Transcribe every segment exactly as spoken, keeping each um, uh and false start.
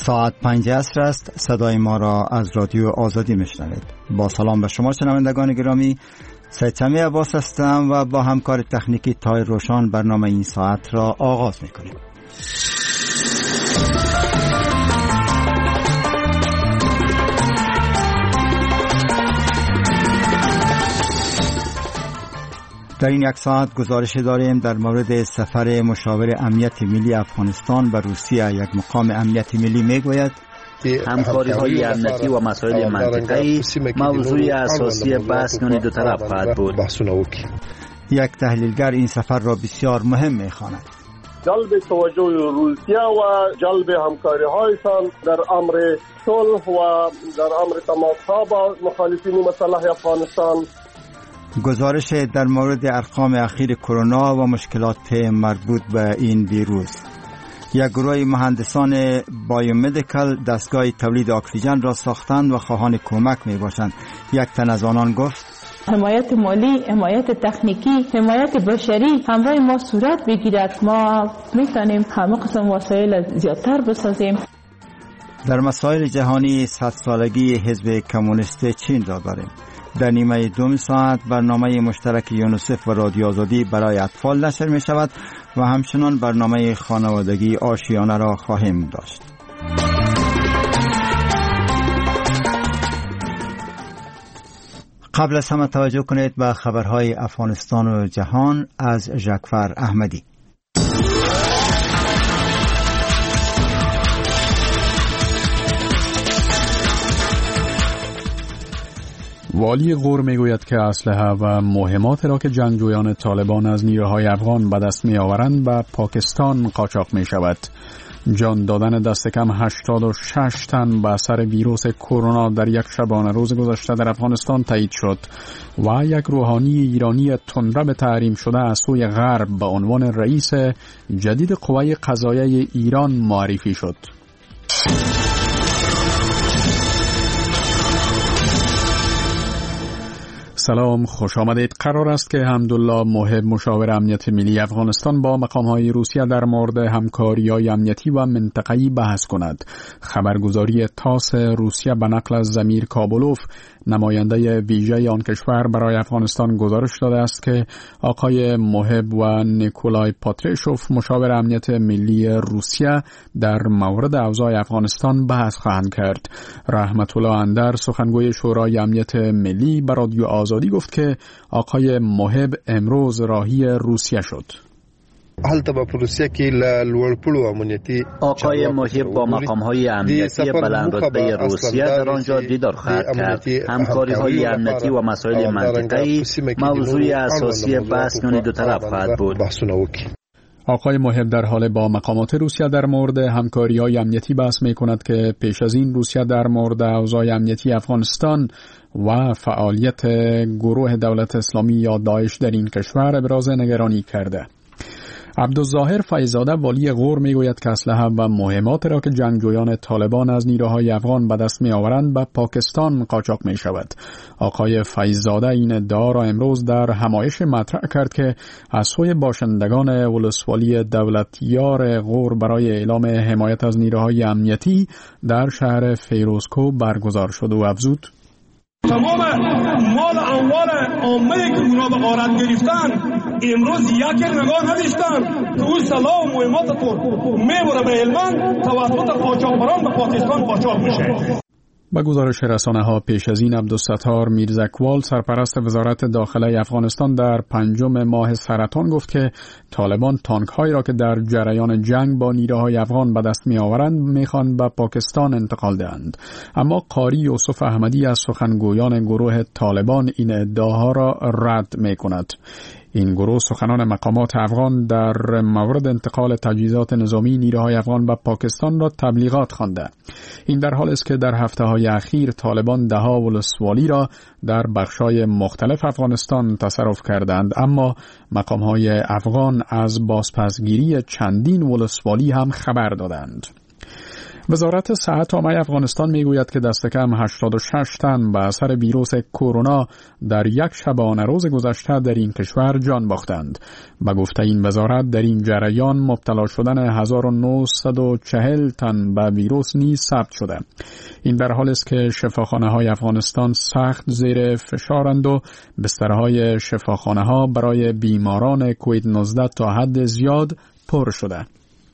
ساعت پنج عصر است. صدای ما را از رادیو آزادی میشنوید. با سلام به شما شنوندگان گرامی، سید سمی عباس هستم و با همکار تکنیکی تای روشان برنامه این ساعت را آغاز میکنیم. در این یک ساعت گزارش داریم در مورد سفر مشاور امنیت ملی افغانستان به روسیه. یک مقام امنیت ملی میگوید همکاری‌های امنیتی و مسائل منطقه‌ای موضوع اساسی بحث میان دو طرف خواهد بود. یک تحلیلگر این سفر را بسیار مهم می‌خواند. جلب توجه روسیه و جلب همکاری‌هایشان در امر صلح و در امر تماس‌ها با مخالفین مسلح افغانستان. گزارش در مورد ارقام اخیر کرونا و مشکلات مربوط به این ویروس. یک گروه مهندسان بایومدیکال دستگاه تولید اکسیژن را ساختند و خواهان کمک می باشند. یک تن از آنان گفت حمایت مالی، حمایت تکنیکی، حمایت بشری همراه ما صورت بگیرد. ما میتونیم همه قسم وسایل زیادتر بسازیم. در مسائل جهانی صد سالگی حزب کمونیست چین را داریم. در نیمه دوم ساعت برنامه مشترک یونیسف و رادیو آزادی برای اطفال نشر می شود و همچنان برنامه خانوادگی آشیانه را خواهیم داشت. قبل از همه توجه کنید به خبرهای افغانستان و جهان از ژکفر احمدی. والی غور میگوید که اسلحه و مهمات را که جنگجویان طالبان از نیروهای افغان به دست می آورند به پاکستان قاچاق می شود. جان دادن دست کم هشتاد و شش تن به اثر ویروس کرونا در یک شبانه روز گذشته در افغانستان تایید شد و یک روحانی ایرانی تندرو به تحریم شده از سوی غرب به عنوان رئیس جدید قوه قضاییه ایران معرفی شد. سلام، خوش آمدید. قرار است که حمدالله محب مشاور امنیت ملی افغانستان با مقام‌های روسیه در مورد همکاری‌های امنیتی و منطقه‌ای بحث کند. خبرگزاری تاس روسیه به نقل از زمیر کابولوف، نماینده ویژه آن کشور برای افغانستان، گزارش داده است که آقای محب و نیکولای پاتریشوف مشاور امنیت ملی روسیه در مورد اوضاع افغانستان بحث خواهند کرد. رحمت الله اندر، سخنگوی شورای امنیت ملی، به رادیو آزادی گفت که آقای محب امروز راهی روسیه شد. آقای محب با مقام‌های امنیتی بلندرتبه روسیه در آنجا دیدار خواهد کرد. همکاری‌های امنیتی و مسائل منطقه‌ای موضوع اساسی بحث میان دو طرف خواهد بود. آقای محب در حال با مقامات روسیه در مورد همکاری‌های امنیتی بحث می‌کند که پیش از این روسیه در مورد اوضاع امنیتی افغانستان و فعالیت گروه دولت اسلامی یا داعش در این کشور ابراز نگرانی کرده. عبدالظاهر فیض‌زاده والی غور میگوید که اسلحه و مهمات را که جنگجویان طالبان از نیروهای افغان به دست می آورند به پاکستان قاچاق می شود. آقای فیض‌زاده این ادعا را امروز در همایش مطرح کرد که از سوی باشندگان ولسوالی دولتیار غور برای اعلام حمایت از نیروهای امنیتی در شهر فیروزکو برگزار شد و افزود: تمام مال اموال عامه که اونا به غارت گرفتن امروز یک نگاه نداشتن که اون سلاح و مهمات تو میبره به هلمند توسط قاچاقبران به پاکستان قاچاق میشه. با گزارش رسانه‌ها پیش از این عبدالستار میرزکوال، سرپرست وزارت داخله افغانستان، در پنجم ماه سرطان گفت که طالبان تانک‌هایی را که در جریان جنگ با نیروهای افغان به دست می‌آورند می‌خواهند به پاکستان انتقال دهند. اما قاری یوسف احمدی از سخنگویان گروه طالبان این ادعاها را رد می‌کند. این گروه سخنان مقامات افغان در مورد انتقال تجهیزات نظامی نیروهای افغان به پاکستان را تبلیغات خوانده. این در حالی است که در هفته‌های اخیر طالبان ده‌ها ولسوالی را در بخش‌های مختلف افغانستان تصرف کردند، اما مقام‌های افغان از بازپسگیری چندین ولسوالی هم خبر دادند. وزارت صحت عامه افغانستان میگوید که دست کم هشتاد و شش تن به اثر ویروس کرونا در یک شبانه روز گذشته در این کشور جان باختند. به گفته این وزارت در این جریان مبتلا شدن هزار و نهصد و چهل تن به ویروس نیز ثبت شده. این در حالی است که شفاخانه های افغانستان سخت زیر فشارند و بسترهای شفاخانه ها برای بیماران کووید نوزده تا حد زیاد پر شده.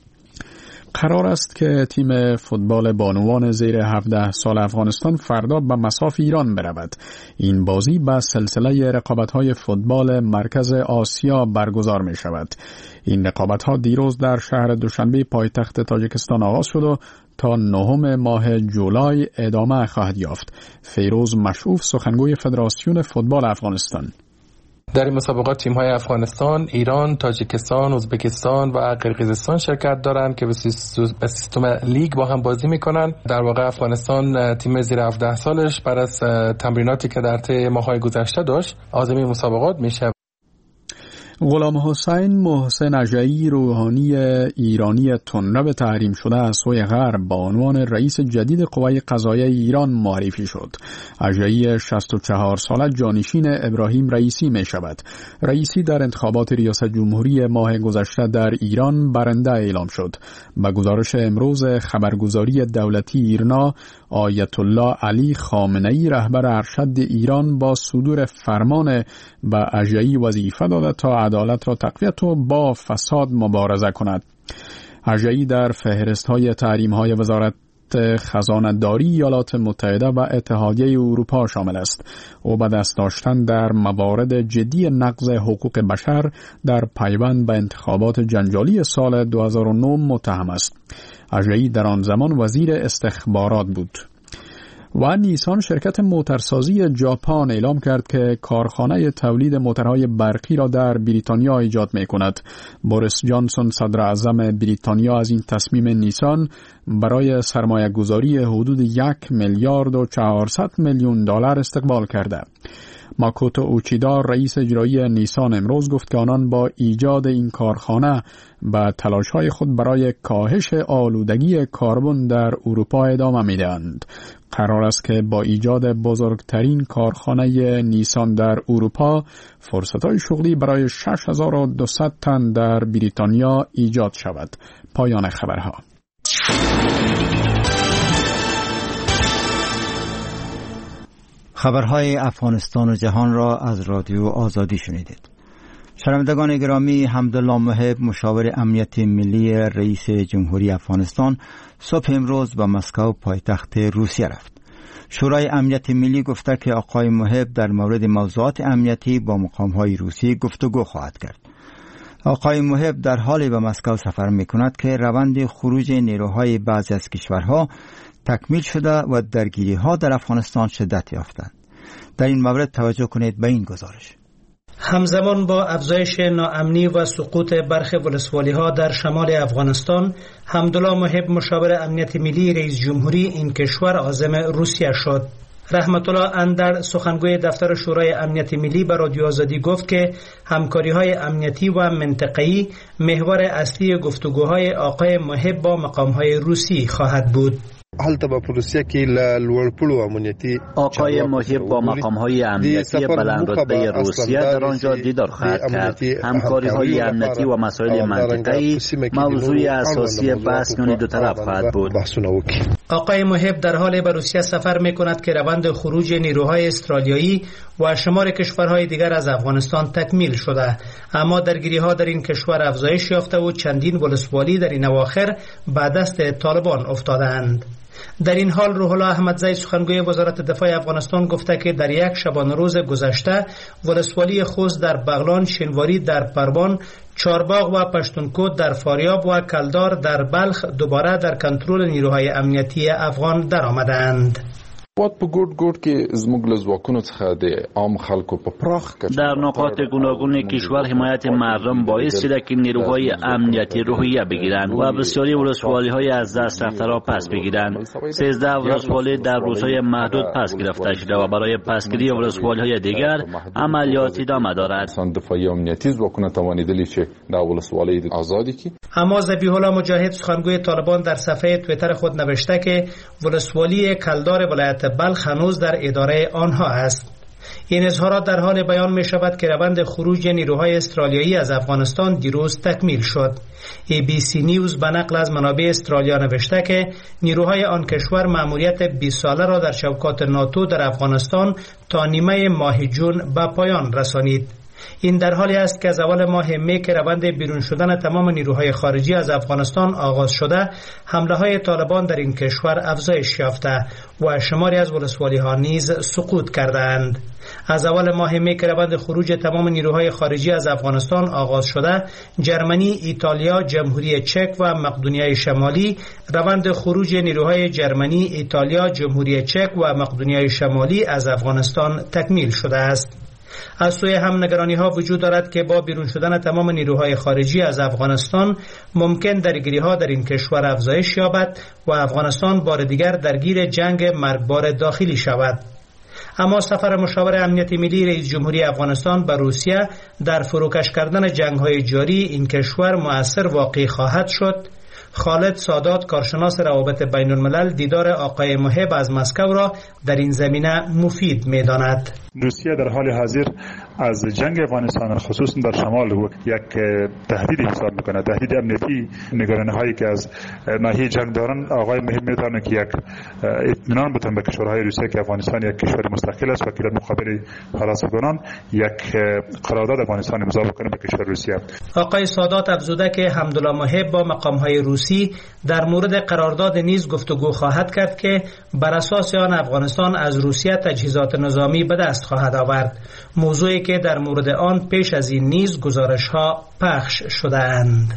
قرار است که تیم فوتبال بانوان زیر هفده سال افغانستان فردا به مصاف ایران برود. این بازی به سلسله رقابت‌های فوتبال مرکز آسیا برگزار می شود. این رقابت‌ها دیروز در شهر دوشنبه پایتخت تاجیکستان آغاز شد و تا نهم ماه جولای ادامه خواهد یافت. فیروز مشعوف، سخنگوی فدراسیون فوتبال افغانستان: در این مسابقات تیم‌های افغانستان، ایران، تاجیکستان، ازبکستان و قرقیزستان شرکت دارند که به سیستم لیگ با هم بازی می‌کنند. در واقع افغانستان تیم زیر هفده سالش بعد از تمریناتی که در طی ماه‌های گذشته داشت عازم مسابقات میشه. غلام حسین محسن اژه‌ای، روحانی ایرانی تندرو تحریم شده از سوی غرب، به عنوان رئیس جدید قوه قضاییه ایران معرفی شد. اژه‌ای شصت و چهار ساله جانشین ابراهیم رئیسی می شود. رئیسی در انتخابات ریاست جمهوری ماه گذشته در ایران برنده اعلام شد. به گزارش امروز خبرگزاری دولتی ایرنا، آیت الله علی خامنه‌ای رهبر ارشد ایران با صدور فرمان به اژه‌ای وظیفه داده تا عدالت را تقویت و با فساد مبارزه کند. اژه‌ای در فهرست‌های تحریم‌های وزارت خزانه‌داری ایالات متحده و اتحادیه اروپا شامل است. او به دست داشتن در موارد جدی نقض حقوق بشر در پیوند به انتخابات جنجالی سال دو هزار و نه متهم است. اژه‌ای در آن زمان وزیر استخبارات بود. و نیسان، شرکت موترسازی ژاپن، اعلام کرد که کارخانه تولید موترهای برقی را در بریتانیا ایجاد می کند. بوریس جانسون، صدر اعظم بریتانیا، از این تصمیم نیسان برای سرمایه گذاری حدود یک میلیارد و چهارصد میلیون دلار استقبال کرده. ماکوتو اوچیدا، رئیس اجرایی نیسان، امروز گفت که آنان با ایجاد این کارخانه به تلاش‌های خود برای کاهش آلودگی کربن در اروپا ادامه می‌دهند. قرار است که با ایجاد بزرگترین کارخانه نیسان در اروپا فرصت‌های شغلی برای شش هزار و دویست تن در بریتانیا ایجاد شود. پایان خبرها. خبرهای افغانستان و جهان را از رادیو آزادی شنیدید. شنوندگان گرامی، حمدالله محب، مشاور امنیت ملی رئیس جمهوری افغانستان، صبح امروز به مسکو پایتخت روسیه رفت. شورای امنیت ملی گفته که آقای محب در مورد موضوعات امنیتی با مقام‌های روسی گفتگو خواهد کرد. آقای محب در حالی به مسکو سفر می‌کند که روند خروج نیروهای بعضی از کشورها تکمیل شده و درگیری‌ها در افغانستان شدت یافتند. در این مورد توجه کنید به این گزارش. همزمان با افزایش ناامنی و سقوط برخی ولسوالی‌ها در شمال افغانستان، حمدالله محب، مشاور امنیت ملی رئیس جمهوری این کشور، عازم روسیه شد. رحمت الله اندر، سخنگوی دفتر شورای امنیت ملی، به رادیو آزادی گفت که همکاری‌های امنیتی و منطقه‌ای محور اصلی گفتگوهای آقای محب با مقام‌های روسی خواهد بود. آقای محب با مقام‌های امنیتی بلندرتبه روسیه در آنجا دیدار خواهد کرد. همکاری‌های امنیتی و مسائل منطقه‌ای موضوع اساسی بحث میان دو طرف خواهد بود. آقای محب در حال به روسیه سفر می‌کند که روند خروج نیروهای استرالیایی و شمار کشورهای دیگر از افغانستان تکمیل شده، اما درگیری‌ها در این کشور افزایش یافته و چندین ولسوالی در این اواخر به دست طالبان افتادند. در این حال روح الله احمدزی، سخنگوی وزارت دفاع افغانستان، گفته که در یک شبانه روز گذشته ولسوالی خوست در بغلان، شینواری در پروان، چارباغ و پشتونکوت در فاریاب و کلدار در بلخ دوباره در کنترل نیروهای امنیتی افغان درآمدند. اثبات په ګډ ګډ کې زموږ له ځواکونو څخه د عام خلکو په پراخ کچه در نقاط گوناگون کشور حمایت مردم باعث شده که نیروهای امنیتی روحیه بگیرند و بسیاری ولسوالی‌های از دست رفته را پس بگیرند. سیزده ولسوالی در روزهای محدود پس گرفته شده و برای پسگیری ولسوالی‌های دیگر عملیات ادامه دارد. دفاعی امنیتی ځواکونه توانیدلی چې د ولسوالی آزادی کی. اما ذبیح الله مجاهد سخنگوی طالبان در صفحه توییتر خود نوشته که ولسوالی کلدار ولایت بلخ هنوز در اداره آنها است. این اظهارات در حال بیان می شود که روند خروج نیروهای استرالیایی از افغانستان دیروز تکمیل شد. ای بی سی نیوز به نقل از منابع استرالیا نوشته که نیروهای آن کشور مأموریت بیست ساله را در چوکات ناتو در افغانستان تا نیمه ماه جون به پایان رسانید. این در حالی است که از اول ماه می که روند بیرون شدن تمام نیروهای خارجی از افغانستان آغاز شده، حمله های طالبان در این کشور افزایش یافته و شماری از ولسوالی ها نیز سقوط کردند. از اول ماه می که روند خروج تمام نیروهای خارجی از افغانستان آغاز شده، جرمنی، ایتالیا، جمهوری چک و مقدونیه شمالی روند خروج نیروهای جرمنی، ایتالیا، جمهوری چک و مقدونیه شمالی از افغانستان تکمیل شده است. از سوی هم نگرانی ها وجود دارد که با بیرون شدن تمام نیروهای خارجی از افغانستان ممکن درگیری ها در این کشور افزایش یابد و افغانستان بار دیگر درگیر جنگ مرگبار داخلی شود. اما سفر مشاور امنیت ملی رئیس جمهوری افغانستان به روسیه در فروکش کردن جنگ های جاری این کشور مؤثر واقع خواهد شد. خالد سادات کارشناس روابط بین الملل دیدار آقای محب از مسکو را در این زمینه مفید می داند. روسیه در حال حاضر از جنگ افغانستان خصوصا در شمال یک تهدید حساب میکنه، تهدید امنیتی. نگرانی هایی که از ناحیه جنگ دارن آقای محب میتونه که یک اطمینان بدن به کشورهای روسیه که افغانستان یک کشور مستقل است و که در مقابل حراس افغانان یک قرارداد افغانستان امضا بکنه به کشور روسیه. آقای سادات افزوده که حمدالله محب با مقام های روسی در مورد قرارداد نیز گفتگو خواهد کرد که بر اساس آن افغانستان از روسیه تجهیزات نظامی به دست خواهد آورد، موضوعی که در مورد آن پیش از این نیز گزارش ها پخش شده‌اند.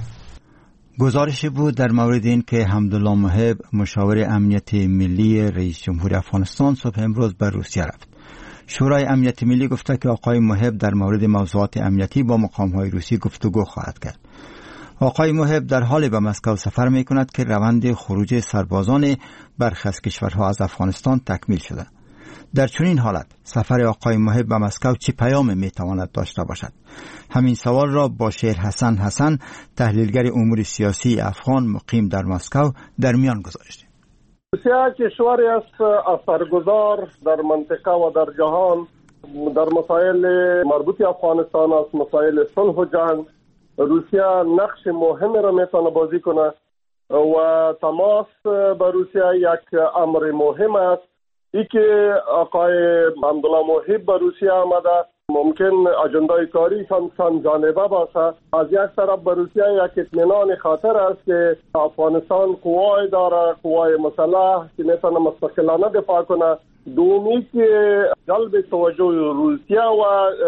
گزارشی بود در مورد این که حمدالله محب مشاور امنیت ملی رئیس جمهور افغانستان صبح امروز به روسیه رفت. شورای امنیت ملی گفته که آقای محب در مورد موضوعات امنیتی با مقام‌های روسی گفتگو خواهد کرد. آقای محب در حال به مسکو سفر می کند که روند خروج سربازان برخی از کشورها از افغانستان تکمیل شده. در چنین حالت سفر آقای محب به مسکو چه پیام می تواند داشته باشد؟ همین سوال را با شیر حسن حسن، تحلیلگر امور سیاسی افغان مقیم در مسکو، در میان گذاشتیم. روسیه کشوری است اثرگذار در منطقه و در جهان در مسائل مربوط افغانستان است، مسائل صلح و جنگ. روسیه نقش مهمی را میتونه بازی کنه و تماس با روسیه یک امر مهم است. ای که آقای حمدالله محب به روسیه آمده ممکن اجندای کاری سان جانبه باشه. از یک طرف به روسیه یک اطمینان خاطر است که افغانستان قوای داره، قوای مسلح که میتونه مستقلانه دفاع کنه. دومی که جلب توجه روسیه و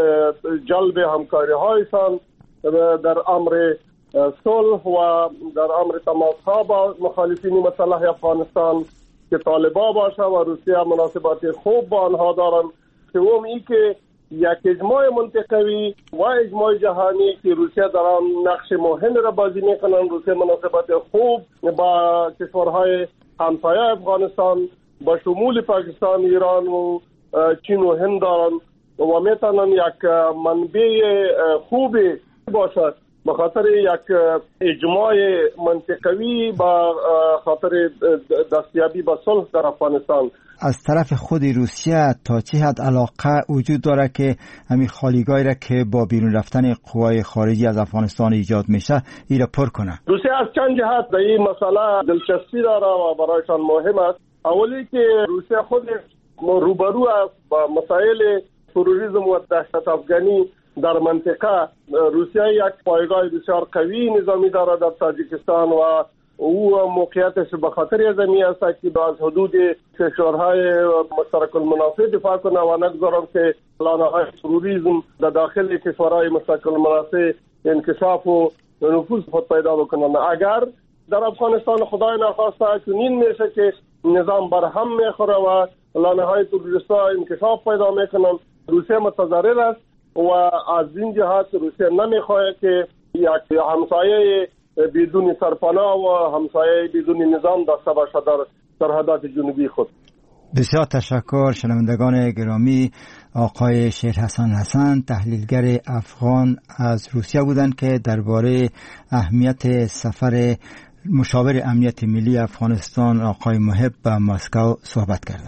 جلب همکاری هایشان در امر صلح و در امر تماس ها با مخالفین مسلح افغانستان که طالبا باشه و روسیه مناسبات خوب با آنها دارند. سوم ای که یک اجماع منطقوی و اجماع جهانی که روسیه در آن نقش مهم را بازی میکنند. روسیه مناسبات خوب با کشورهای همسایه افغانستان با شمول پاکستان، ایران و چین و هند دارند و میتونن یک منبع خوبی باشد به خاطر یک اجماع منطقوی با خاطر دستیابی به صلح در افغانستان. از طرف خود روسیه تا چه حد علاقه وجود داره که همین خالیگاهی را که با بیرون رفتن قوای خارجی از افغانستان ایجاد میشه ای را پر کنه؟ روسیه از چند جهت در این مسئله دلچسپی داره و برایشان مهم است. اولی که روسیه خود روبرو است با مسائل تروریسم و دهشت افغانی در منطقه. روسیه یک پایگاه بسیار قوی نظامی دارد در تاجیکستان و او موقعیتش به خاطر زمینی است که از حدود کشورهای مشترک المنافع دفاع کنه و نگذارم که لانه‌های تروریسم در داخل کشورهای مشترک المنافع انکشاف و نفوذ خود پیدا بکنند. اگر در افغانستان خدای نخواسته چنین میشه که نظام برهم میخوره و لانه‌های تروریستا انکشاف پیدا میکنن. روسیه متضرر است و از این جهت روسیه نمیخواهد که یک همسایه بدون سرپناه و همسایه بدون نظام داشته باشد در سرحدات جنوبی خود. بسیار تشکر. شنوندگان گرامی، آقای شیرحسن حسن تحلیلگر افغان از روسیه بودند که درباره اهمیت سفر مشاور امنیت ملی افغانستان آقای محب به مسکو صحبت کردند.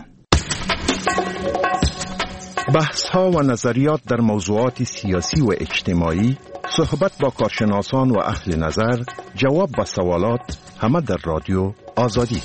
بحث ها و نظریات در موضوعات سیاسی و اجتماعی، صحبت با کارشناسان و اهل نظر، جواب به سوالات، همه در رادیو آزادی.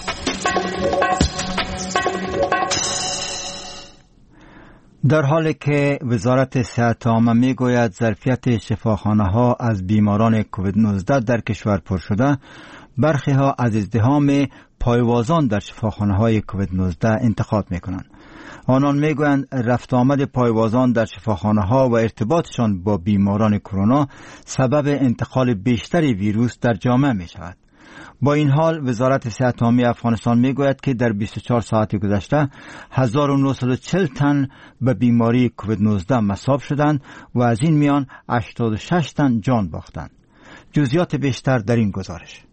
در حالی که وزارت صحت عامه میگوید ظرفیت شفاخانه ها از بیماران کووید نوزده در کشور پر شده، برخی ها از ازدحام پایوازان در شفاخانه های کووید نوزده انتقاد میکنند. آنان میگویند رفت آمد پایوازان در شفاخانه ها و ارتباطشان با بیماران کرونا سبب انتقال بیشتر ویروس در جامعه می شود. با این حال وزارت صحت عامه افغانستان میگوید که در بیست و چهار ساعت گذشته هزار و نهصد و چهل تن به بیماری کووید نوزده مصاب شدند و از این میان هشتاد و شش تن جان باختند. جزئیات بیشتر در این گزارش.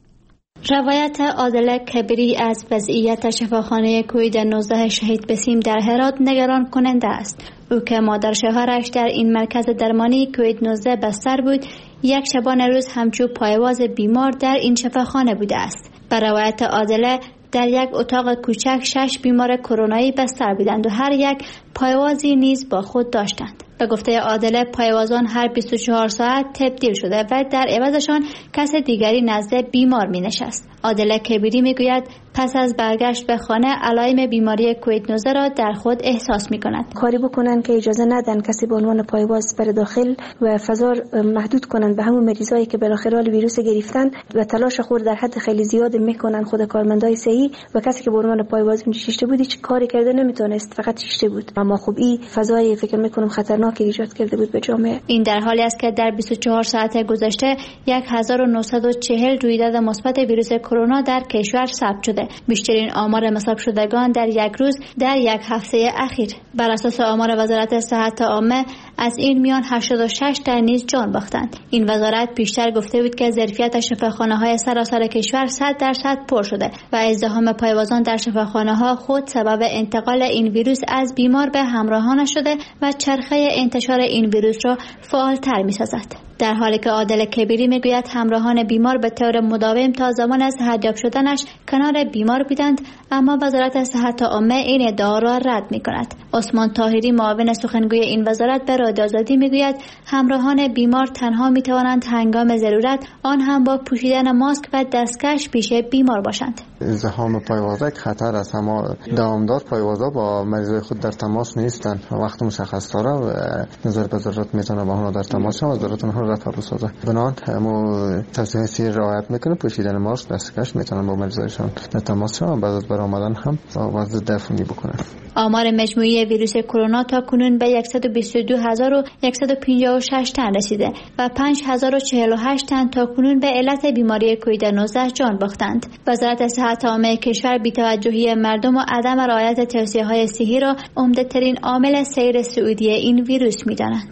روایت عادل کبیری از وضعیت شفاخانه کووید نوزده شهید بسیم در هرات نگران کننده است. او که مادر شوهرش در این مرکز درمانی کووید نوزده بستر بود، یک شبانه روز همچو پایواز بیمار در این شفاخانه بوده است. بر روایت عادل در یک اتاق کوچک شش بیمار کرونایی بستر بودند و هر یک پایوازی نیز با خود داشتند. به گفته عادل پایوازان هر بیست و چهار ساعت تبدیل شده و در عوضشان کس دیگری نزد بیمار می نشست. عادل کبیری می گوید پس از برگشت به خانه علائم بیماری کووید نوزده را در خود احساس می کند. کاری بکنن که اجازه ندن کسی به عنوان پایواز بر داخل و فضا محدود کنن به همون مریضایی که بالاخره حال ویروس گرفتن و تلاش خود در حد خیلی زیاد میکنن. خود کارمندای صحی و کسی که به عنوان پایواز نشسته بود هیچ کاری کرده نمیتونست، فقط شیشته بود. اما خب این فضای فکر میکنم خطرناک ایجاد کرده بود به جامعه. این در حالی است که در بیست و چهار ساعت گذشته هزار و نهصد و چهل رویداد مثبت ویروس کرونا در کشور ثبت شده. بیشترین آمار مصاب شدگان در یک روز در یک هفته اخیر. بر اساس آمار وزارت صحت عامه از این میان هشتاد و شش تن نیز جان باختند. این وزارت بیشتر گفته بود که ظرفیت شفاخانه‌های سراسر کشور صد درصد پر شده و ازدحام پایوازان در شفاخانه‌ها خود سبب انتقال این ویروس از بیمار به همراهانش شده و چرخه انتشار این ویروس را فعال‌تر می‌سازد. در حالی که عادل کبیری میگوید همراهان بیمار به طور مداوم تا زمان از حجاب شدنش کنار بیمار بودند، اما وزارت صحت عامه این ادعا را رد می‌کند. عثمان طاهری معاون سخنگوی این وزارت به رادیو آزادی میگوید همراهان بیمار تنها میتوانند هنگام ضرورت آن هم با پوشیدن ماسک و دستکش پیش بیمار باشند. ازدحام پایوازه خطر است، اما دوامدار پایوازا با مریضای خود در تماس نیستند. وقت مشخص داره و نظر به ضرورت میتونه با اونها در تماس شود و ضرورت اونها را رفع بسازه. بنابراین همو توصیه رعایت میکنه، پوشیدن ماسک، دستکش، میتونن با مریضایشان در تماس شوند، بعد از برآمدن هم وضع دفنی بکنن. آمار مجموعی ویروس کرونا تا کنون به صد و بیست و دو هزار و صد و پنجاه و شش تن رسیده و پنج هزار و چهل و هشت تن تا کنون به علت بیماری کووید نوزده جان باختند. وزارت صحت عامه کشور بی‌توجهی مردم و عدم رعایت توصیه‌های صحی را عمده‌ترین عامل سیر صعودی این ویروس می‌دانند.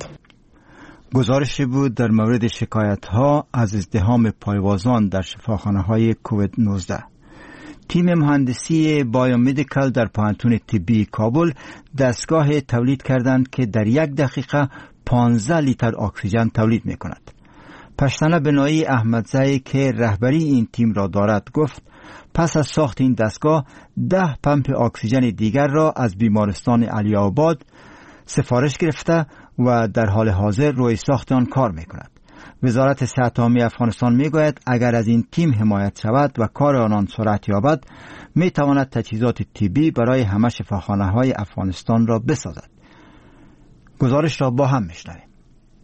گزارشی بود در مورد شکایت‌ها از ازدحام پایوازان در شفاخانه‌های کووید نوزده. تیم مهندسی بایومدیکال در پانتون طبی کابل دستگاه تولید کردند که در یک دقیقه پانزده لیتر اکسیژن تولید می کند. پشتنه بنایی احمدزایی که رهبری این تیم را دارد گفت پس از ساخت این دستگاه ده پمپ اکسیژن دیگر را از بیمارستان علی آباد سفارش گرفته و در حال حاضر روی ساخت آن کار می کند. وزارت صحت عامه افغانستان میگوید اگر از این تیم حمایت شود و کار آنان سرعت یابد می تواند تجهیزات طبی برای همه شفاخانه‌های افغانستان را بسازد. گزارش را با هم میشنویم.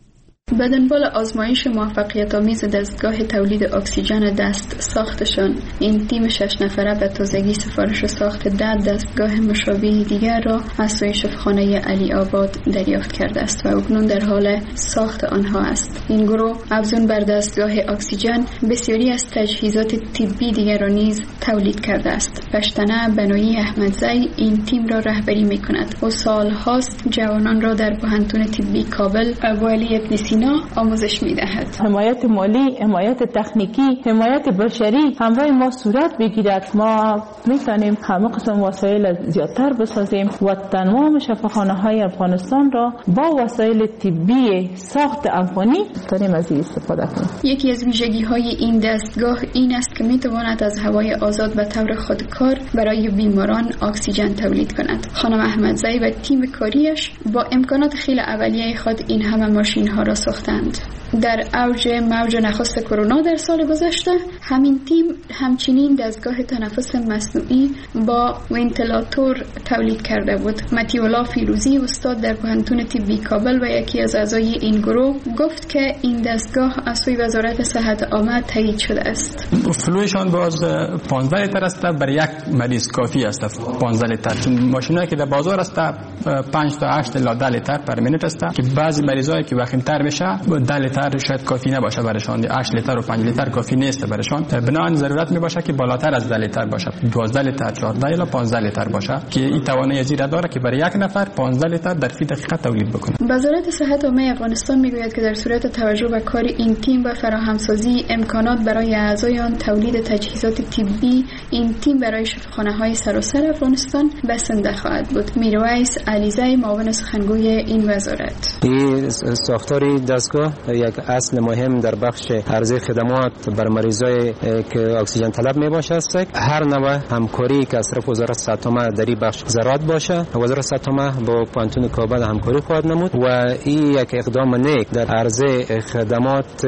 به دنبال آزمایش موفقیت آمیز دستگاه تولید اکسیژن دست ساختشان، این تیم شش نفره به تازگی سفارش ساخت ده دستگاه مشابه دیگر را از سوی شفاخانه علی آباد دریافت کرده است و اکنون در حال ساخت آنها است. این گروه افزون بر دستگاه اکسیژن بسیاری از تجهیزات طبی دیگر را نیز تولید کرده است. پشتنه بنویی احمدزی این تیم را رهبری می کند و سالهاست جوانان را در پوهنتون طبی کابل ابو علی ابن سینا آموزش می دهد. حمایت مالی، حمایت تکنیکی، حمایت بشری همراه ما صورت بگیرد. ما می توانیم همه قسم وسایل زیادتر بسازیم و تمام شفاخانه های افغانستان را با وسایل طبی ساخت افغانی تونیم از این استفاده کنیم. یکی از ویژگی های این دستگاه این است که می تواند از هوای آزاد به طور خودکار برای بیماران اکسیژن تولید کند. خانم احمدزی و تیم کاریش با امکانات خیلی اولیه خود این همه ماشین ها را ساختند. در اوج موج نخست کرونا در سال گذشته همین تیم همچنین دستگاه تنفس مصنوعی با ونتیلاتور تولید کرده بود. متیولا فیروزی استاد در پوهنتون طبی کابل و یکی از اعضای این گروه گفت که این دستگاه از سوی وزارت صحت عامه تایید شده است. فلویشان باز پانزده لیتر است، برای یک مریض کافی است. پانزده لیتر چون ماشینایی که در بازار است پنج تا هشت الی ده لیتر پر منیت است که بعضی مریضایی که وخیم‌تر بشه ده لیتر شاید کافی نباشه برشان، هشت لیتر و پنج لیتر کافی نیست برشان. بنابراین ضرورت می باشه که بالاتر از ده لیتر باشه، دوازده لیتر، چهارده الی پانزده لیتر باشه که این توانایی زیرا داره که برای یک نفر پانزده لیتر در فی دقیقه تولید بکنه. وزارت صحت عامه افغانستان میگوید که در صورت توجه به کار این تیم و فراهمسازی امکانات برای اعضای آن تولید تجهیزات طبی، این تیم برای شفاخانه‌های سراسر افغانستان بسنده خواهد بود. میرویس علیزی معاون سخنگوی این وزارت: این ساختار دستگاه یک اصل مهم در بخش عرضه خدمات بر مریضای که اکسیژن طلب می باشه است. هر نوع همکاری که از طرف وزارت صحت عامه در این بخش ضرورت باشه، وزارت صحت عامه با پوهنتون کابل همکاری خواهد نمود و این یک اقدام نیک در عرضه خدمات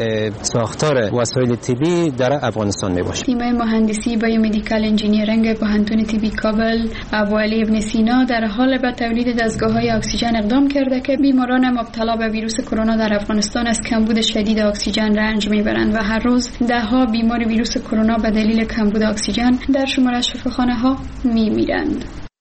ساختار وسایل طبی در افغانستان می باشه. تیم مهندسی بایومدیکال انجینیرینگ پوهنتون طبی کابل ابو علی ابن سینا در حال به تولید دستگاه‌های اکسیژن اقدام کرده که بیماران مبتلا به ویروس کرونا در افغانستان از کمبود شدید اکسیژن رنج میبرند و هر روز ده ها بیمار ویروس کرونا به دلیل کمبود اکسیژن در شمار از شفاخانه ها میمیرند.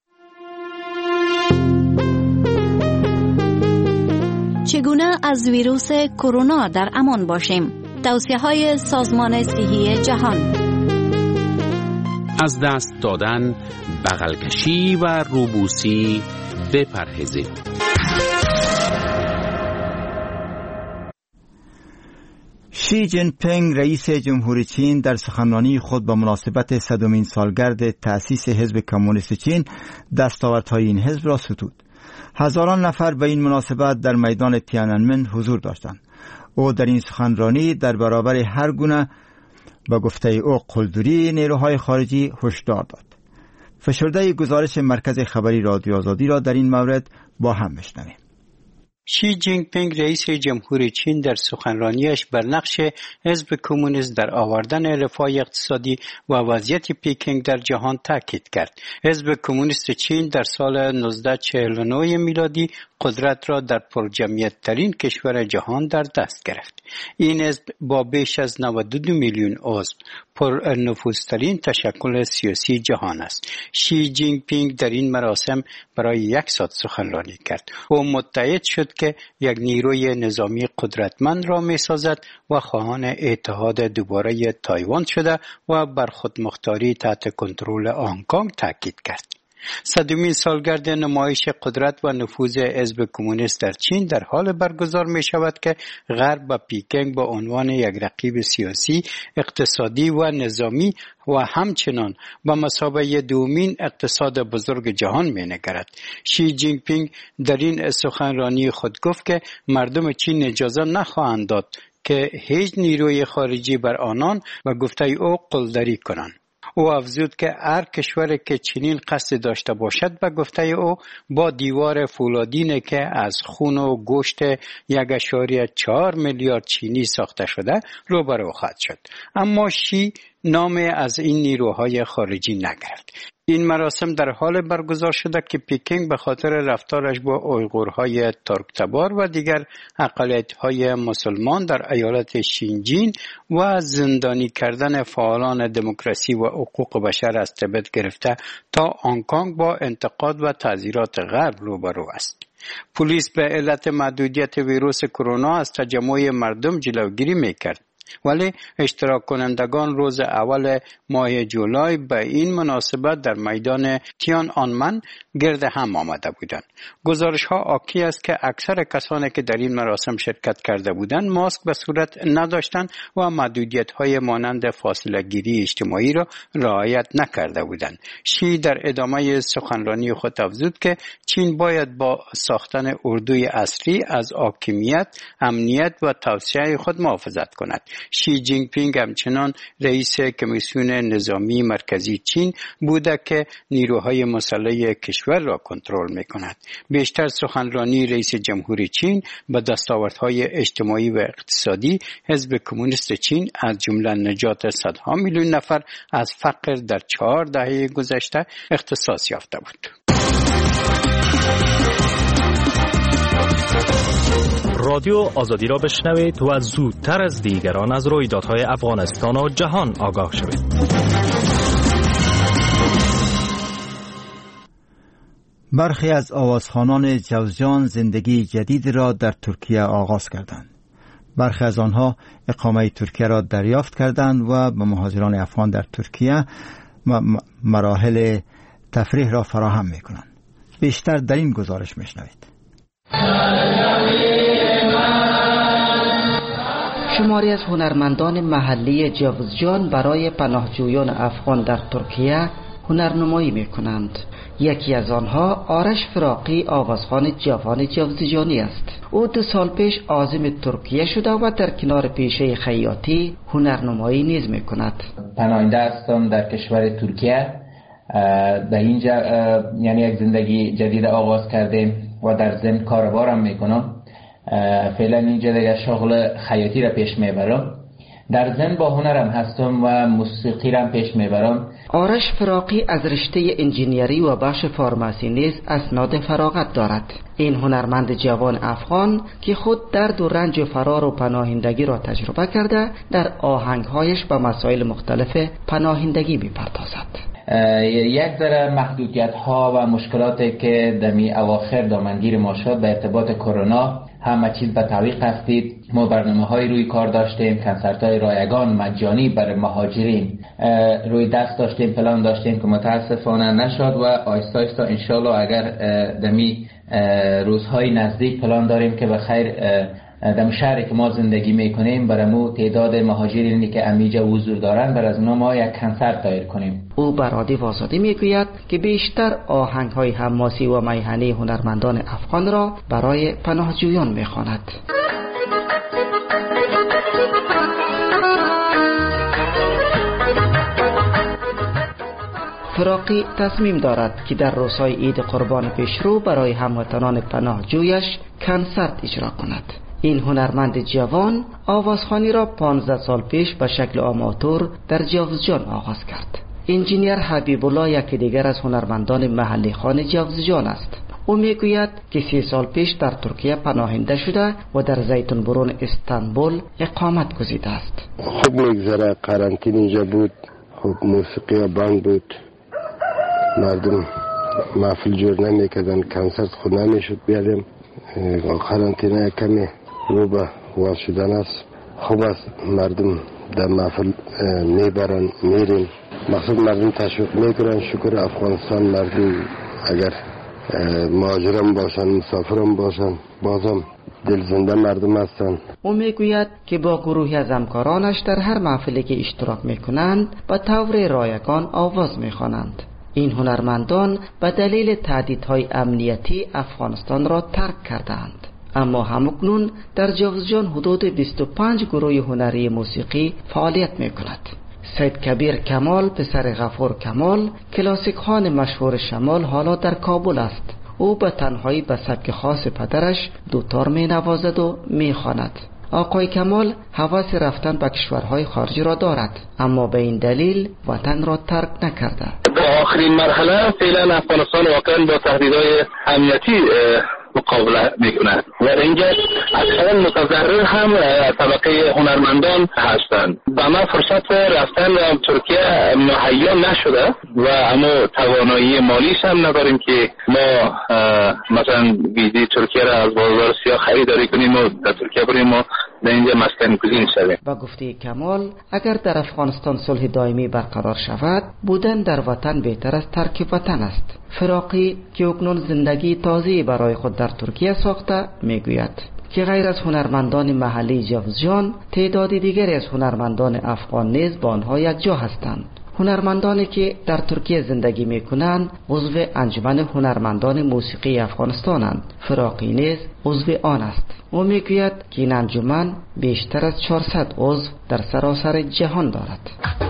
چگونه از ویروس کرونا در امان باشیم؟ توصیه های سازمان صحی جهان: از دست دادن، بغل کشی و روبوسی بپرهیزید. شی جین پینگ رئیس جمهوری چین در سخنرانی خود به مناسبت صدمین سالگرد تأسیس حزب کمونیست چین دستاوردهای این حزب را ستود. هزاران نفر به این مناسبت در میدان تیانانمن حضور داشتند. او در این سخنرانی در برابر هر گونه به گفته او قلدری نیروهای خارجی هشدار داد. فشرده گزارش مرکز خبری رادیو آزادی را در این مورد با هم میشنویم. شی جین پینگ رئیس جمهوری چین در سخنرانیش بر نقش حزب کمونیست در آوردن رفاه اقتصادی و وضعیت پکینگ در جهان تاکید کرد. حزب کمونیست چین در سال نوزده چهل و نه میلادی قدرت را در پرجمعیت ترین کشور جهان در دست گرفت. این حزب با بیش از نود و دو میلیون عضو پر نفوذترین تشکل سیاسی جهان است. شی جین پینگ در این مراسم برای یک ساعت سخنرانی کرد. او متعهد شد که یک نیروی نظامی قدرتمند را می سازد و خواهان اتحاد دوباره تایوان شده و بر خودمختاری تحت کنترل هنگ کنگ تاکید کرد. صدمین سالگرد نمایش قدرت و نفوذ حزب کمونیست در چین در حال برگزار می شود که غرب به پکینگ به عنوان یک رقیب سیاسی، اقتصادی و نظامی و همچنان به مثابه دومین اقتصاد بزرگ جهان می نگرد. شی جین پینگ در این سخنرانی خود گفت که مردم چین اجازه نخواهند داد که هیچ نیروی خارجی بر آنان و گفته او قلدری کنند. او افزود که هر کشوری که چنین قصد داشته باشد به گفته او با دیوار فولادینی که از خون و گوشت یک اشاریه چهار میلیارد چینی ساخته شده روبرو خواهد شد. اما شی نام از این نیروهای خارجی نگرفت. این مراسم در حال برگزار شده که پکینگ به خاطر رفتارش با اویغورهای ترکتبار و دیگر اقلیت‌های مسلمان در ایالت شینجین و زندانی کردن فعالان دموکراسی و حقوق بشر از تبت گرفته تا هنگ‌کنگ با انتقاد و تعذیرات غرب روبرو است. پلیس به علت محدودیت ویروس کرونا از تجمع مردم جلوگیری می‌کرد. ولی اشتراک کنندگان روز اول ماه جولای به این مناسبت در میدان تیان آنمن گرد هم آمده بودند. گزارش ها حاکی است که اکثر کسانی که در این مراسم شرکت کرده بودند ماسک به صورت نداشتند و محدودیت های مانند فاصله گیری اجتماعی را رعایت نکرده بودند. شی در ادامه سخنرانی خود افزود که چین باید با ساختن اردوی اصلی از حاکمیت، امنیت و توسعه خود محافظت کند. شی جینگ پینگ همچنان رئیس کمیسیون نظامی مرکزی چین بوده که نیروهای مسلح کشور را کنترل می‌کند. بیشتر سخنرانی رئیس جمهوری چین به دستاوردهای اجتماعی و اقتصادی حزب کمونیست چین از جمله نجات صدها میلیون نفر از فقر در چهار دهه گذشته اختصاص یافته بود. رادیو آزادی را بشنوید و زودتر از دیگران از رویدادهای افغانستان و جهان آگاه شوید. برخی از آوازخوانان جوزجان زندگی جدید را در ترکیه آغاز کردند. برخی از آنها اقامه ترکیه را دریافت کردند و به مهاجران افغان در ترکیه مراحل تفریح را فراهم می‌کنند. بیشتر در این گزارش می‌شنوید. شماری از هنرمندان محلی جوزجان برای پناهجویان افغان در ترکیه هنرنمایی می‌کنند. یکی از آنها آرش فراقی آوازخوان جوان جوزجانی است. او دو سال پیش عازم ترکیه شده و در کنار پیشه خیاطی هنرنمایی نیز می‌کند. پناهنده هستم در کشور ترکیه. در اینجا یعنی یک زندگی جدید آغاز کردیم و در ضمن کاروبارم میکنم. فعلا اینجا دیگه شغل خیاطی را پیش میبرم. در ضمن با هنرم هستم و موسیقی را پیش میبرم. آرش فراقی از رشته انجینیری و بخش فارماسی نیز اسناد فراغت دارد. این هنرمند جوان افغان که خود درد و رنج فرار و پناهندگی را تجربه کرده در آهنگهایش به مسائل مختلف پناهندگی میپردازد. یک ذره محدودیت ها و مشکلاتی که دمی اواخر دامنگیر ما شد به ارتباط کرونا، همه چیز به تعویق هستید. ما برنامه های روی کار داشتیم، کنسرت های رایگان مجانی برای مهاجرین روی دست داشتیم، پلان داشتیم که متاسفانه نشد و آیستا آیستا انشالله اگر دمی روزهای نزدیک پلان داریم که به خیر در شهری که ما زندگی میکنیم برامو تعداد مهاجرینی که امیجا حضور دارن بر از اونا ما یک کنسرت دایر کنیم. او بر رادیو آزادی میگوید که بیشتر آهنگ‌های حماسی و میهنی هنرمندان افغان را برای پناهجویان میخواند. فراقی تصمیم دارد که در روزهای عید قربان پیشرو برای هموطنان پناهجویش کنسرت اجرا کند. این هنرمند جوان آوازخوانی را پانزده سال پیش به شکل آماتور در جوزجان آغاز کرد. انجینیر حبیب الله یکی دیگر از هنرمندان محلی خان جوزجان است. او میگوید که سی سال پیش در ترکیه پناهنده شده و در زیتون برون استانبول اقامت گزیده است. خوب میگذره، قرنطینه اینجا بود، خوب موسیقی بند بود، مردم محفل جور نمیکردن، کنسرت خود نمیشد بیادیم. قرنطینه کمی رو به واز شدن است. خوب است، مردم در محفل میبرن میرین، مقصود مردم تشویق میکنن. شکر افغانستان مردم اگر مهاجرم باشن مسافرم باشن بازم دل زنده مردم هستن. او میگوید که با گروهی از همکارانش در هر محفلی که اشتراک میکنند به طور رایگان آواز میخوانند. این هنرمندان به دلیل تهدیدهای امنیتی افغانستان را ترک کردند، اما همکنون در جوزجان حدود بیست و پنج گروه هنری موسیقی فعالیت میکند. سید کبیر کمال پسر غفور کمال کلاسیک خوان مشهور شمال حالا در کابل است. او به تنهایی به سبک خاص پدرش دوتار می نوازد و می خواند. آقای کمال هوس رفتن به کشورهای خارجی را دارد، اما به این دلیل وطن را ترک نکرده. در آخرین مرحله فعلا افغانستان واقعا با تهدیدهای امنیتی مقابله میکنند و اینجا اکثرا متضرر هم طبقه هنرمندان هستند. به ما فرصت رفتن ترکیه مهیا نشده و اما توانایی مالیش هم نداریم که ما مثلا ویزی ترکیه را از بازار سیاه خریداری کنیم و در ترکیه بریم و در اینجا مسکن گزین شویم. با گفته کمال اگر در افغانستان صلح دائمی برقرار شود، بودن در وطن بهتر از ترک وطن است. فراقی که اکنون زندگی تازه‌ای برای خود در ترکیه ساخته میگوید که غیر از هنرمندان محلی جوزجان، تعدادی دیگری از هنرمندان افغان نیز با آنها یک جا هستند. هنرمندانی که در ترکیه زندگی میکنند عضو انجمن هنرمندان موسیقی افغانستانند. فراقی نیز عضو آن است. او میگوید که این انجمن بیشتر از چهارصد عضو در سراسر جهان دارد.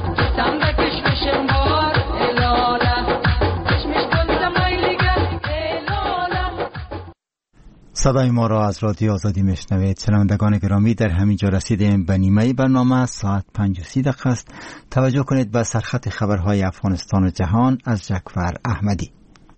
صدای ما را از رادیو آزادی میشنوید. شنوندگان گرامی، در همین جا رسیدیم به نیمه برنامه. ساعت پنج و سی دقیقه است. توجه کنید به سرخط خبرهای افغانستان و جهان از جعفر احمدی.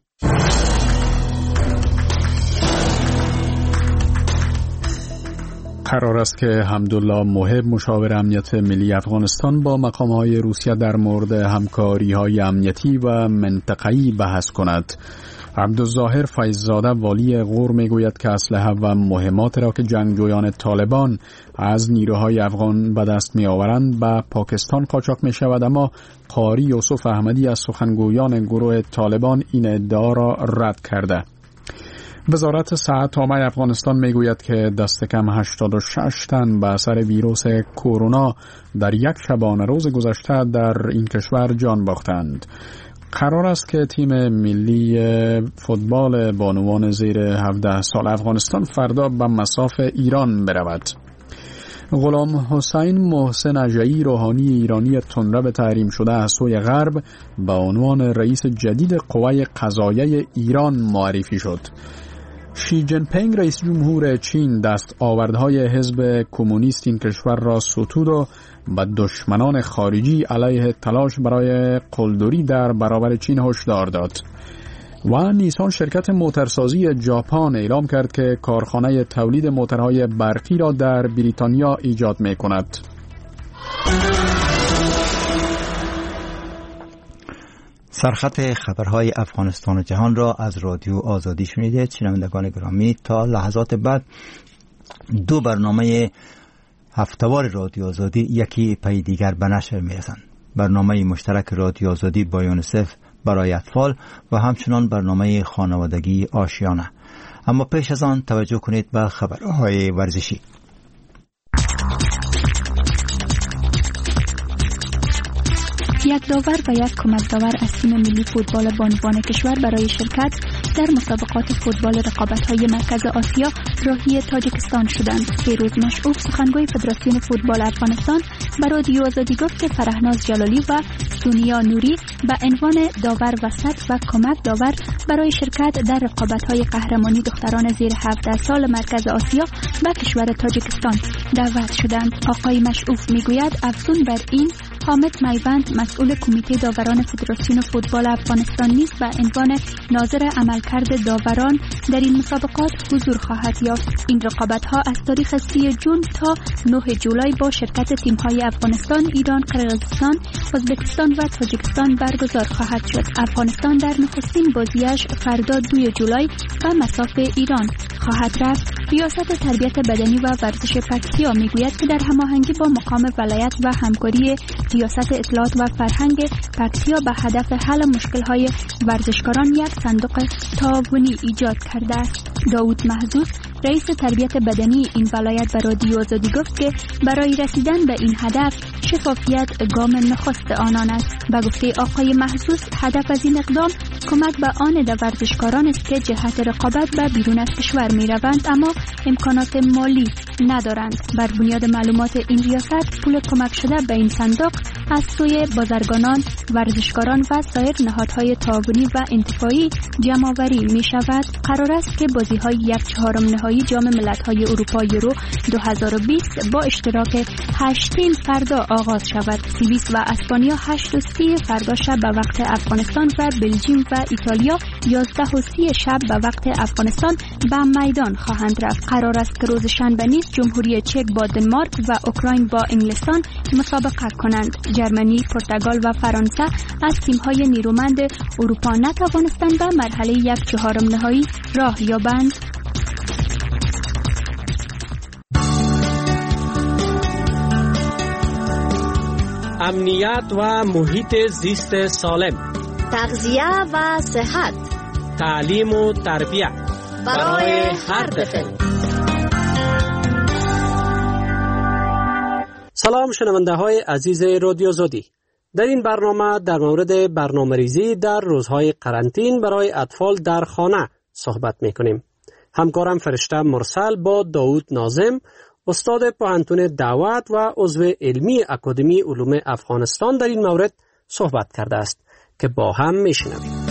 قرار است که حمدالله محب مشاور امنیت ملی افغانستان با مقام‌های روسیه در مورد همکاری‌های امنیتی و منطقه‌ای بحث کند. عبدالظاهر فیضزاده والی غور میگوید که اسلحه و مهمات را که جنگجویان طالبان از نیروهای افغان به دست می آورند به پاکستان قاچاق می شود، اما قاری یوسف احمدی از سخنگویان گروه طالبان این ادعا را رد کرده. وزارت صحت عامه افغانستان میگوید که دست کم هشتاد و شش تن به اثر ویروس کرونا در یک شبانه روز گذشته در این کشور جان باختند. قرار است که تیم ملی فوتبال بانوان زیر هفده سال افغانستان فردا به مصاف ایران برود. غلام حسین محسن اژه‌ای روحانی ایرانی تندرو تحریم شده از سوی غرب به عنوان رئیس جدید قوه قضاییه ایران معرفی شد. شی جین پینگ رئیس جمهور چین دست آوردهای حزب کمونیست این کشور را ستود و به دشمنان خارجی علیه تلاش برای قلدری در برابر چین هشدار داد. و نیسان شرکت موترسازی ژاپن اعلام کرد که کارخانه تولید موترهای برقی را در بریتانیا ایجاد می کند. سرخط خبرهای افغانستان و جهان را از رادیو آزادی شنیدید. شنوندگان گرامی، تا لحظات بعد دو برنامه هفته‌وار رادیو آزادی یکی پی دیگر به نشر می‌رسند. برنامه مشترک رادیو آزادی با یونیسف برای اطفال و همچنان برنامه خانوادگی آشیانه. اما پیش از آن توجه کنید به خبرهای ورزشی. یک داور و یک کمک داور از تیم ملی فوتبال بانوان کشور برای شرکت در مسابقات فوتبال رقابت‌های مرکز آسیا راهی تاجیکستان شدند. فیروز مشعوف سخنگوی فدراسیون فوتبال افغانستان به رادیو آزادی گفت که فرهناز جلالی و سونیا نوری به عنوان داور وسط و کمک داور برای شرکت در رقابت‌های قهرمانی دختران زیر هفده سال مرکز آسیا به کشور تاجیکستان دعوت شدند. آقای مشعوف میگوید افزون بر این حامد میوند مسئول کمیته داوران فدراسیون فوتبال افغانستان نیز به عنوان ناظر عملکرد داوران در این مسابقات حضور خواهد یافت. این رقابت‌ها از تاریخ سی جون تا نه جولای با شرکت تیم‌های افغانستان، ایران، قرقیزستان، ازبکستان و تاجیکستان برگزار خواهد شد. افغانستان در نخستین بازیش فردا دوی جولای به مصاف ایران خواهد رفت. ریاست تربیت بدنی و ورزش پکتیا میگوید که در هماهنگی با مقام ولایت و همکاری ریاست اطلاعات و فرهنگ پکتیا به هدف حل مشکل‌های ورزشکاران یک صندوق تعاونی ایجاد کرده است. داوود محزوز رئیس تربیت بدنی این ولایت به رادیو آزادی گفت که برای رسیدن به این هدف شفافیت گام نخست آنان است. به گفته آقای محزوز هدف از این اقدام کمک به آن در ورزشکاران است که جهت رقابت به بیرون از کشور می روند اما امکانات مالی ندارند. بر بنیاد معلومات این ریاست پول کمک شده به این صندوق از سوی بازرگانان، ورزشکاران و سایر نهادهای تعاونی و انتفاعی جمع‌آوری می شود. قرار است که بازی‌های یک چهارم نهایی جام ملت‌های اروپا یورو دو هزار و بیست با اشتراک هشت تیم فردا آغاز شود. سوئیس و اسپانیا هشت و سی فردا شب به وقت افغانستان و بلژیم و ایتالیا یازده و سی شب به وقت افغانستان به میدان خواهند رفت. قرار است که روز شنبه نیز جمهوری چک با دنمارک و اوکراین با انگلستان مسابقه کنند. جرمنی، پرتغال و فرانسه از تیم‌های نیرومند اروپا نتوانستند به مرحله یک چهارم نهایی راه یابند. امنیت و محیط زیست سالم، تغذیه و صحت، تعلیم و تربیت برای هر طفل. سلام شنونده های عزیز رادیو زودی. در این برنامه در مورد برنامه‌ریزی در روزهای قرنطین برای اطفال در خانه صحبت می‌کنیم. همکارم فرشته مرسل با داوود ناظم، استاد پوهنتون دعوت و عضو علمی اکادمی علوم افغانستان در این مورد صحبت کرده است که با هم میشنویم.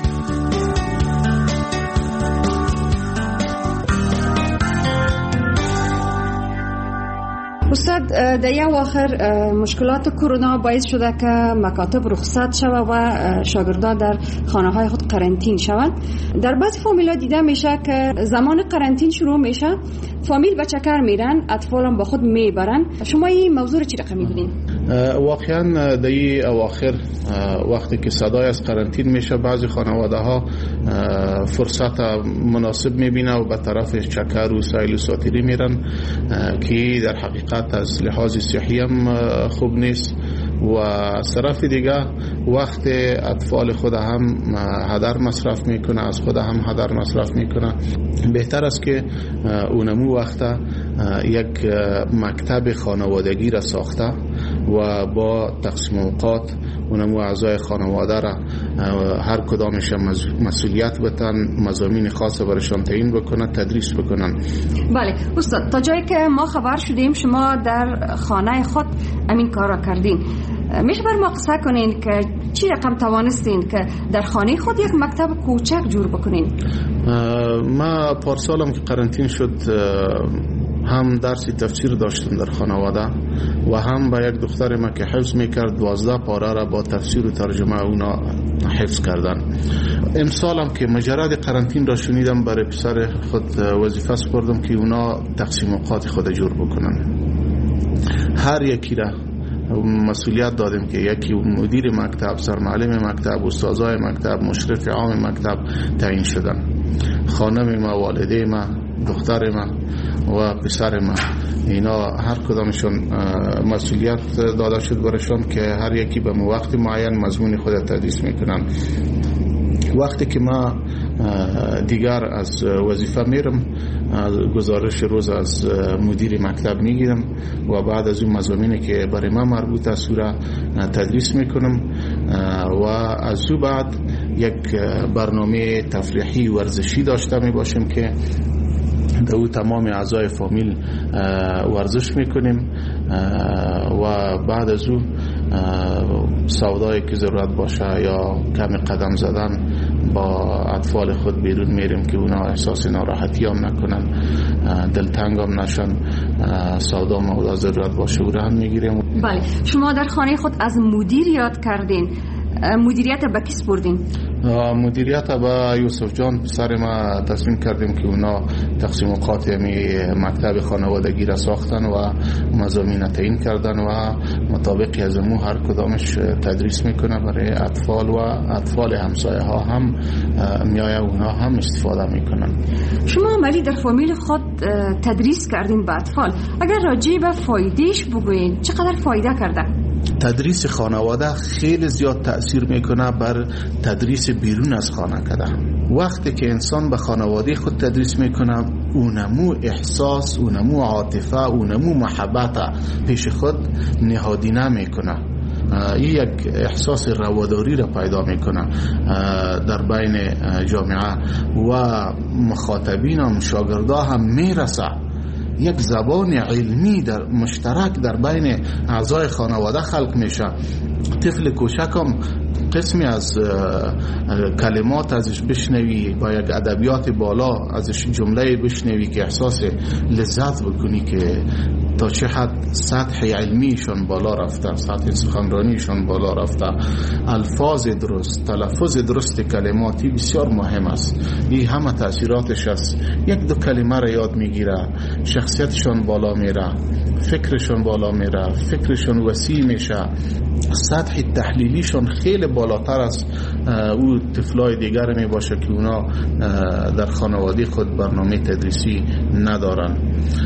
استاد، در یک آخر مشکلات کرونا باعث شده که مکاتب رخصت شود و شاگردان در خانه های خود قرنطین شوند. در بعضی فامیل ها دیده میشه که زمان قرنطین شروع میشه، فامیل به چکر میرن، اطفال هم با خود میبرن. شما این موضوع چی رقم میبینین؟ واقعا در این اواخر وقتی که صدای از قرنطین میشه، بعضی خانواده ها فرصت مناسب میبینه و به طرف چکر و سیل و ساتیری میرن که در حقیقت از لحاظ صحی هم خوب نیست و از طرف دیگه وقت اطفال خود هم هدر مصرف میکنه، از خود هم هدر مصرف میکنه. بهتر است که اونمو وقت یک مکتب خانوادگی را ساخته و با تقسیم اوقات اونمو اعضای خانواده را هر کدامش مسئولیت بتن، مضامین خاص برشان تعیین بکنن، تدریس بکنن. بله استاد، تا جایی که ما خبر شدیم شما در خانه خود همین کار را کردین. میشه بر ما قصه کنین که چی رقم توانستین که در خانه خود یک مکتب کوچک جور بکنین؟ ما پارسالم که قرنطین شد هم درسی تفسیر داشتم در خانواده و هم با یک دختر ما که حفظ میکرد دوازده پاره را با تفسیر و ترجمه اونا حفظ کردن. امسالم که مجرد قرنطین را شنیدم برای پسر خود وظیفه سپردم که اونا تقسیم اوقات خود جور بکنن. هر یکی را مسئولیت دادیم که یکی مدیر مکتب، سرمعلم مکتب، استادای مکتب، مشرف عام مکتب تعیین شدن. خانم ما، والده ما، دختر ما و پسر ما، اینا هر کدامشون مسئولیت داده شد برشون که هر یکی به وقت معین مضمون خود تدریس میکنن. وقتی که ما دیگر از وظیفه میرم، گزارش روز از مدیر مکتب میگیرم و بعد از اون مضامینی که برای ما مربوط است را تدریس میکنم و از اون بعد یک برنامه تفریحی ورزشی داشته می باشیم که دو تمام اعضای فامیل ورزش میکنیم و بعد از اون سودایی که ضرورت باشه یا کمی قدم زدن با اطفال خود بیرون میریم که اونا احساس ناراحتی هم نکنن، دلتنگ هم نشن، سودا مودا ضرورت باشه او را هم میگیریم. بله، شما در خانه خود از مدیر یاد کردین، مدیریت به کی سپردین؟ مدیریت به یوسف جان پسر ما تصمیم کردیم که اونا تقسیم اوقات یمی مکتب خانوادگی را ساختن و مضامین تعیین کردن و مطابق از مو هر کدامش تدریس میکنه برای اطفال و اطفال همسایه ها هم میایه اونا هم استفاده میکنن. شما عملی در فامیل خود تدریس کردین به اطفال، اگر راجع به فایدهش بگوین چقدر فایده کرده؟ تدریس خانواده خیلی زیاد تأثیر میکنه بر تدریس بیرون از خانه کده. وقتی که انسان به خانواده خود تدریس میکنه، اونمو احساس، اونمو عاطفه، اونمو محبت پیش خود نهادینه میکنه. این یک احساس رواداری را پیدا میکنه در بین جامعه و مخاطبین هم شاگردا هم میرسه یک زبان علمی در مشترک در بین اعضای خانواده خلق میشه. طفل کوچکم قسمی از کلمات ازش بشنوی، با یک ادبیات بالا ازش جمله بشنوی که احساس لذت بکنی که تا چه حد سطح علمیشون بالا رفته، سطح سخنرانیشون بالا رفته، الفاظ درست، تلفظ درست کلماتی بسیار مهم است. این همه تاثیراتش است. یک دو کلمه را یاد میگیره، شخصیتشون بالا میره، فکرشون بالا میره، فکرشون وسیع میشه، سطح تحلیلیشون خیلی بالاتر از او طفلای دیگر می باشه که اونا در خانواده خود برنامه تدریسی ندارن.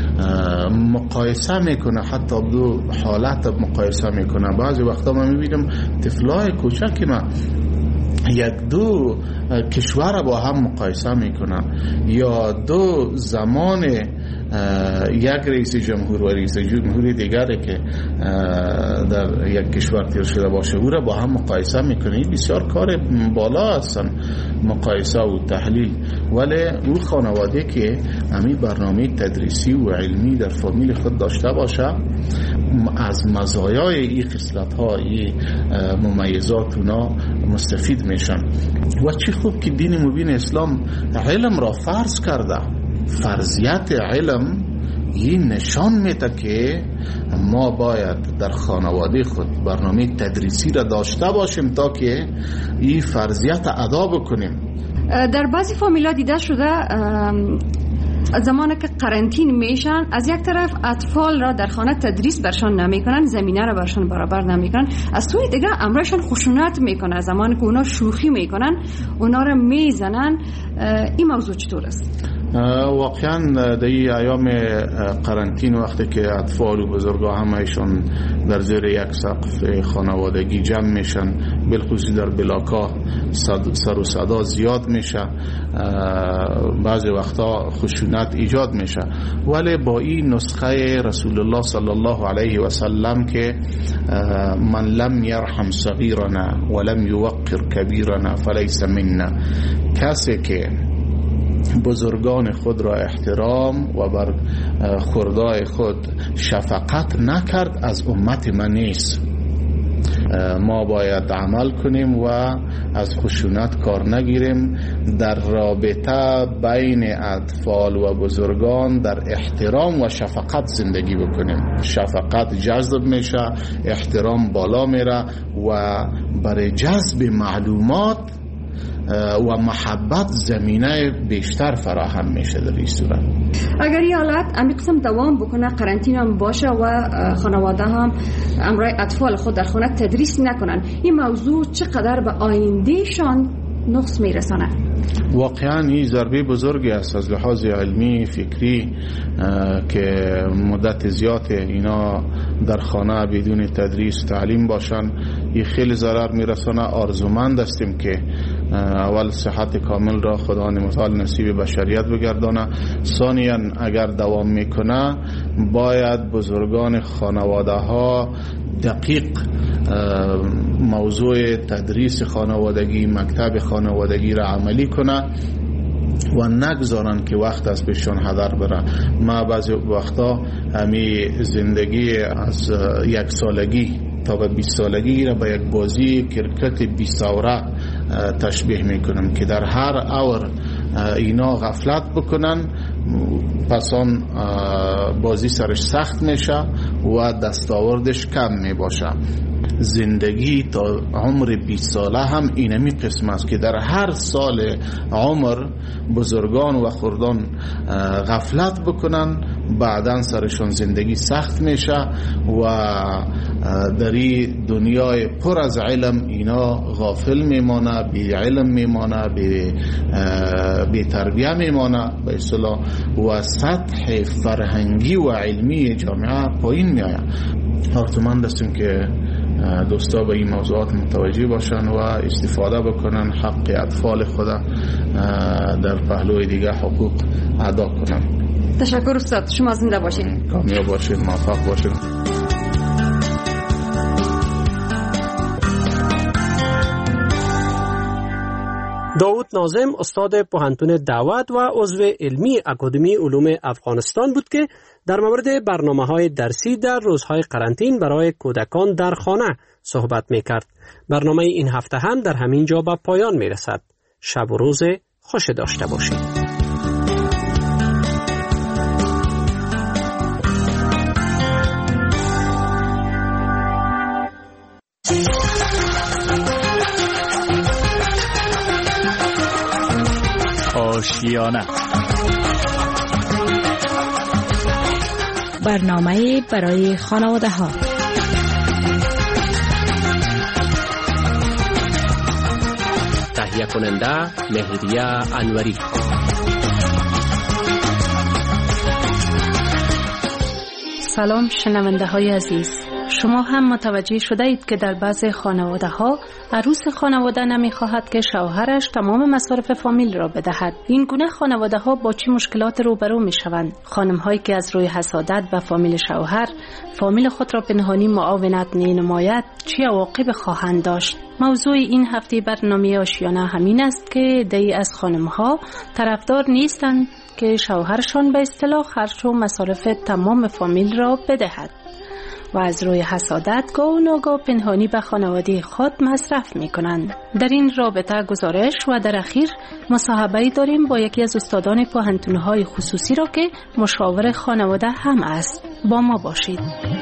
مقایسه میکنه، حتی دو حالت مقایسه میکنه. بعضی وقتا من میبینم طفلای کوچکی ما یک دو کشور با هم مقایسه میکنن، یا دو زمان یک رئیس جمهور و رئیس جمهور دیگری که در یک کشور تیر شده باشه او را با هم مقایسه میکنه. بسیار کار بالا هستن مقایسه و تحلیل. ولی او خانواده که همین برنامه تدریسی و علمی در فامیل خود داشته باشه، از مزایای این خصلت ها، این ممیزات اونا مستفید میشن. و چی خوب که دین مبین اسلام علم را فرض کرده. فرضیت علم این نشان میده که ما باید در خانواده خود برنامه تدریسی را داشته باشیم تا که این فرضیت ادا بکنیم. در بعضی فامیلا دیده شده زمانی که قرنطین میشن، از یک طرف اطفال را در خانه تدریس برشان نمیکنن، زمینه را برشان برابر نمیکنن، از سوی دیگه امرشان خشونت میکنن. زمانی که اونا شوخی میکنن اونا را میزنن. این موضوع چطور است؟ واقعا در این ایام قرنطین وقتی که اطفال و بزرگا همهشون در زیر یک سقف خانوادگی جمع میشن، بالخصوص در بلاکا سر و صدا زیاد میشه، بعضی وقتا خشونت ایجاد میشه. ولی با این نسخه رسول الله صلی الله علیه و سلم که من لم یرحم صغیرنا ولم یوقر کبیرنا فلیس منا، کسی که بزرگان خود را احترام و بر خردای خود شفقت نکرد از امت من نیست. ما باید عمل کنیم و از خشونت کار نگیریم. در رابطه بین اطفال و بزرگان در احترام و شفقت زندگی بکنیم. شفقت جذب میشه، احترام بالا میره و برای جذب معلومات و محبت زمینه بیشتر فراهم میشه. در این صورت اگر این حالت امی قسم دوام بکنه، قرنطین هم باشه و خانواده هم امرای اطفال خود در خانه تدریس نکنن، این موضوع چقدر به آینده شان نقص میرسانه؟ واقعا این ضربه بزرگی است از لحاظ علمی فکری که مدت زیاد اینا در خانه بدون تدریس تعلیم باشن. این خیلی ضرر میرسانه. آرزومند هستیم که اول صحت کامل را خدا متعال نصیب بشریت بگردانه. ثانیاً اگر دوام میکنه باید بزرگان خانواده ها دقیق موضوع تدریس خانوادگی، مکتب خانوادگی را عملی کنه و نگذارن که وقت از پیشون هدر بره. ما بعضی وقتا همی زندگی از یک سالگی تا به بیست سالگی را به یک بازی کرکت بیست اوره تشبیه میکنم که در هر اور اینا غفلت بکنن، پس آن بازی سرش سخت میشه و دستاوردش کم میباشه. زندگی تا عمر بیست ساله هم اینمی قسم است که در هر سال عمر بزرگان و خردان غفلت بکنن، بعداً سرشون زندگی سخت میشه و در این دنیای پر از علم اینا غافل میمانه، بی علم میمانه، بی, بی تربیه میمانه به اصطلاح، و سطح فرهنگی و علمی جامعه پایین میآید. آرزومند هستیم که دوستا به این موضوعات متوجه باشن و استفاده بکنن، حق اطفال خود در پهلوی دیگه حقوق ادا کنن. تشکر استاد، شما زنده باشید. کامیاب باشید، موفق باشید. داود ناظم استاد پوهنتون دعوت و عضو علمی اکادمی علوم افغانستان بود که در مورد برنامه‌های درسی در روزهای قرنطین برای کودکان در خانه صحبت می‌کرد. برنامه این هفته هم در همین جا به پایان می‌رسد. شب و روز خوش داشته باشید. آشیانه برنامه برای خانواده ها. تهیه کننده مهریه انوری. سلام شنونده های عزیز، شما هم متوجه شده اید که در بعضی خانواده ها عروس خانواده نمی خواهد که شوهرش تمام مصارف فامیل را بدهد. این گونه خانواده ها با چه مشکلات روبرو می شوند؟ خانم هایی که از روی حسادت به فامیل شوهر فامیل خود را پنهانی معاونت می نماید چه عواقب خواهند داشت؟ موضوع این هفته برنامه آشیانه همین است که دی از خانم ها طرفدار نیستند که شوهرشان به اصطلاح خرج و مصارف تمام فامیل را بدهد و از روی حسادت گاه و ناگاه پنهانی به خانواده خود مصرف می کنند. در این رابطه گزارش و در اخیر مصاحبه‌ای داریم با یکی از استادان پوهنتون‌های خصوصی را که مشاور خانواده هم است. با ما باشید.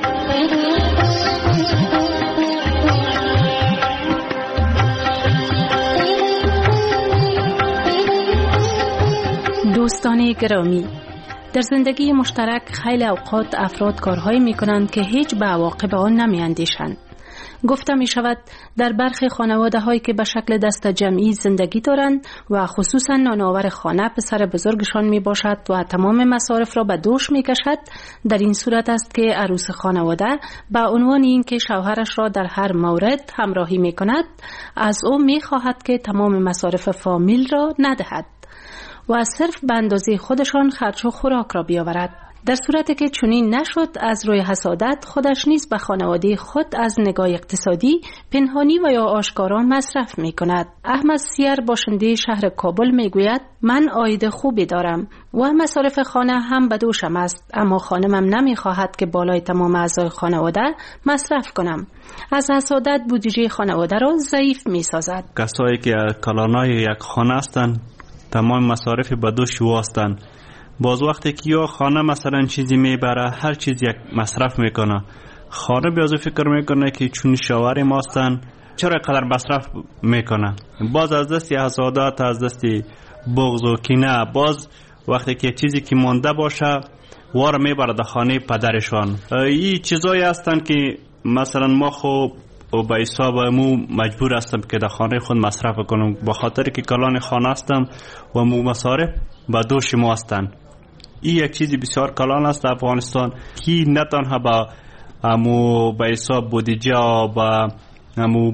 دوستان گرامی، در زندگی مشترک خیلی اوقات افراد کارهایی می کنند که هیچ به عواقب آن نمی اندیشند. گفته می شود در برخی خانواده هایی که به شکل دست جمعی زندگی دارند و خصوصا نانآور خانه پسر بزرگشان می باشد و تمام مصارف را به دوش می کشد، در این صورت است که عروس خانواده به عنوان این که شوهرش را در هر مورد همراهی می کند از او می خواهد که تمام مصارف فامیل را ندهد و صرف به اندازه خودشان خرج و خوراک را بیاورد. در صورتی که چنین نشد، از روی حسادت خودش نیز به خانواده خود از نگاه اقتصادی پنهانی و یا آشکارا مصرف می کند. احمد سیر باشنده شهر کابل می گوید من عاید خوبی دارم و مصارف خانه هم به دوشم است، اما خانمم نمی خواهد که بالای تمام اعضای خانواده مصرف کنم. از حسادت بودجه خانواده را ضعیف می سازد. کسایی که کلانای یک خانه هستند تمام مصارف به دوش واسطن. باز وقتی که یا خانه مثلا چیزی میبره هر چیز یک مصرف میکنه، خانه بیازو فکر میکنه که چون شوهر ماستن چرا قدر مصرف میکنه. باز از دستی حسادت، از دستی بغض و کینه، باز وقتی که چیزی که مونده باشه وار میبره در خانه پدرشان. این چیزایی هستن که مثلا ما خوب و به حساب مو مجبور هستم که در خانه خود مصرف کنم، با خاطر که کلان خانه هستم و مو مصارف با دوش ما هستن. این یک چیزی بسیار کلان است در افغانستان که نه تنها با امو به حساب بودجه با امو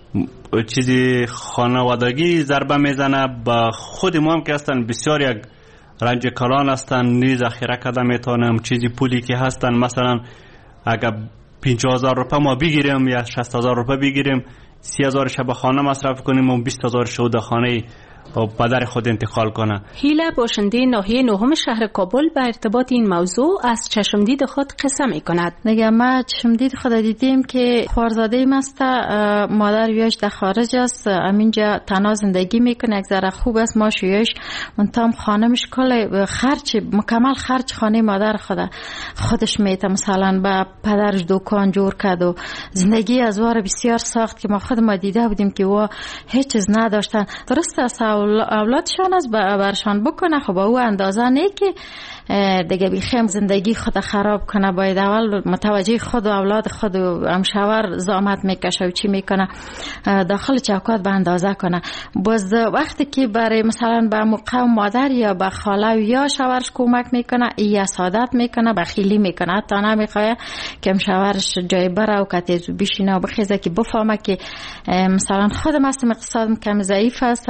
چیزی خانوادگی ضربه میزنه، با خود ما هم که هستن بسیار یک رنج کلان هستن. نیز ذخیره کرده میتونم چیزی پولی که هستن مثلا اگر پنجاه هزار روپه ما بگیریم یا شصت هزار روپه بگیریم، سی هزار شب خانه مصرف کنیم و بیست هزار شو در خانه و پدر خود انتقال کنه. هیله باشنده ناحیه نهم شهر کابل به ارتباط این موضوع از چشمدید خود قصه می کند. میگم ما چشمدید خود دیدیم که خوارزاده ایم است، مادر ویش در خارج است، همینجا تنها زندگی میکنه، یک ذره خوب است، ما شویش منتام خانمش کل خرج مکمل خرج خانه مادر خود خودش میته، مثلا با پدرش دکان جور کرد و زندگی از وار بسیار ساخت که ما خود ما دیده بودیم که و هیچ چیز نداشتن. درست است اولادشان از برشان بکنه، خب او اندازه نه که دیگه بیخیم زندگی خود خراب کنه، باید اول متوجه خود و اولاد خود و همشاور زامت میکشه و چی میکنه داخل چوکات به اندازه کنه. باز وقتی که برای مثلا به مقام مادر یا به خاله یا شوهرش کمک میکنه، ای حسادت میکنه، بخیلی میکنه، حتی نمیخواه که همشاورش جای بره و کتیز بشینه و بخیزه که بفهمه که مثلا خودم هستم اقتصادم کم ضعیف است، هم خورده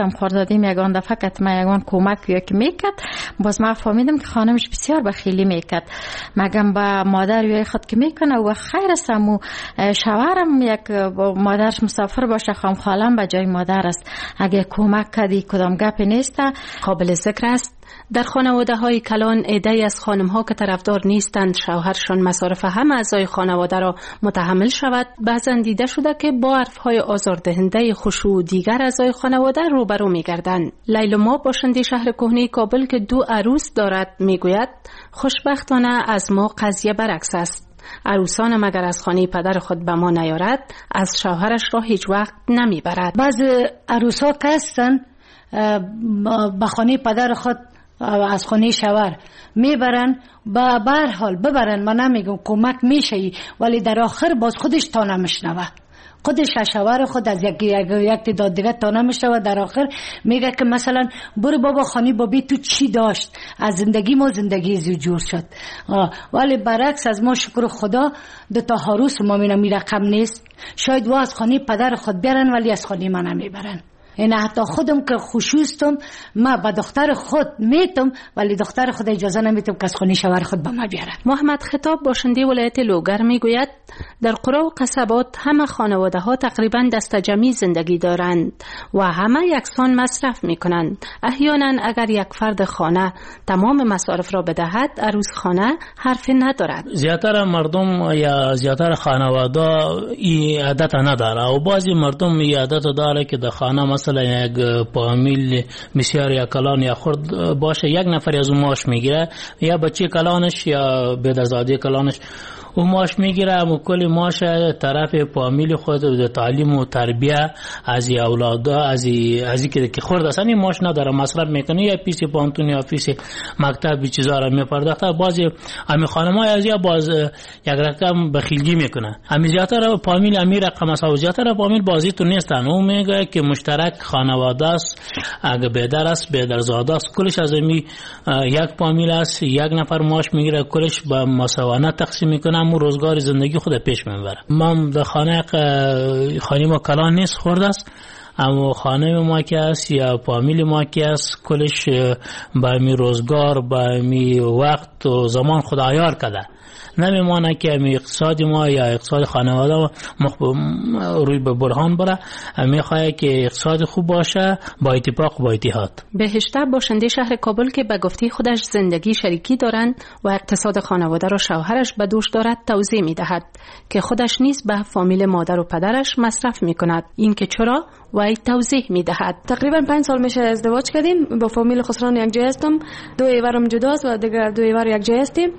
دادیم یگان دفعه که ما یگان کمک که میکرد، باز ما فهمیدم که خانمش بسیار بخیلی میکرد. مگم با مادر وی خود که میکنه و خیر است. و شوهرم یک مادرش مسافر باشه، خام خالم به جای مادر است. اگه کمک کردی کدام گپی نیست. قابل ذکر است در خانواده های کلان عده‌ای از خانم ها که طرفدار نیستند شوهرشان مصارف همه اعضای خانواده را متحمل شود، بعضا دیده شده که با حرفهای آزاردهنده خشوع و دیگر اعضای خانواده روبرو می‌گردند. لیلا باشنده شهر کهنه کابل که دو عروس دارد میگوید خوشبختانه از ما قضیه برعکس است. عروسان مگر از خانه پدر خود به ما نیارد، از شوهرش را هیچ وقت نمیبرد. بعض عروسا که هستن به خانه پدر خود از خانه شوهر میبرن، با به هر حال ببرن، من نمیگم کمک میشه، ولی در آخر باز خودش تا نمیشنوه، خودش شوهر خود از یک یک تعداد دیگه تا نمیشنوه. در آخر میگه که مثلا برو بابا خانه بابی تو چی داشت، از زندگی ما زندگی زو جور شد. ولی برعکس از ما شکر خدا دو تا عروس ما مینا می رقم نیست، شاید وا از خانه پدر خود برن ولی از خانه من نمیبرن. این حتی خودم که خوشوستم ما با دختر خود میتم، ولی دختر خود اجازه نمیتم که از خانه شوهر خود به ما بیاره. محمد خطاب باشنده ولایت لوگر میگوید در قرى و قصبات همه خانواده ها تقریبا دست جمعی زندگی دارند و همه یکسان مصرف میکنند. احیانا اگر یک فرد خانه تمام مصارف را بدهد، عروس خانه حرفی ندارد. زیاتر مردم یا زیاتر خانواده این عادت نداره و بعضی مردم این عادت داره که در خانه مثلا یک فامیل بسیار یا کلان یا خرد باشه، یک نفر از اون معاش میگیره، یا بچه کلانش یا بدرزاده کلانش و معاش میگیره و کلی معاش طرف فامیل خود و تعلیم و تربیه از اولادا از از که که خرد اصلا معاش نداره، مصرف میکنه یا پیش پانتون یا پیش مکتب چیزا را میپرداخته. بعضی امی خانم‌ها از یا باز یک رقم بخیلگی میکنه، امی زیاتر فامیل امی رقم است و زیاتر فامیل بازی تو نیستن. اون میگه که مشترک خانواده است، اگه بدر است بدرزاده است، کلش از امی یک فامیل است، یک نفر معاش میگیره، کلش با مساوانه تقسیم میکنه، مو روزگار زندگی خود پیش میبره. من در خانه خانه ما کلان نیست، خرد است، اما خانه ما که است یا فامیل ما که است کلش با می روزگار با می وقت و زمان خدایار کرده. نمیمانه که امی اقتصاد ما یا اقتصاد خانواده ما روی به برهان بره، میخواه که اقتصاد خوب باشه با اتفاق و با اتحاد. بهشته باشنده شهر کابل که به گفته خودش زندگی شریکی دارند و اقتصاد خانواده را شوهرش به دوش دارد توضیح میدهد که خودش نیز به فامیل مادر و پدرش مصرف میکند. این که چرا وای توضیح میدهد. تقریبا پنج سال میشه ازدواج کردیم، با فامیل خسران یک جای هستم، دو ایورم جداست و دیگه دو ایور یک جای هستیم.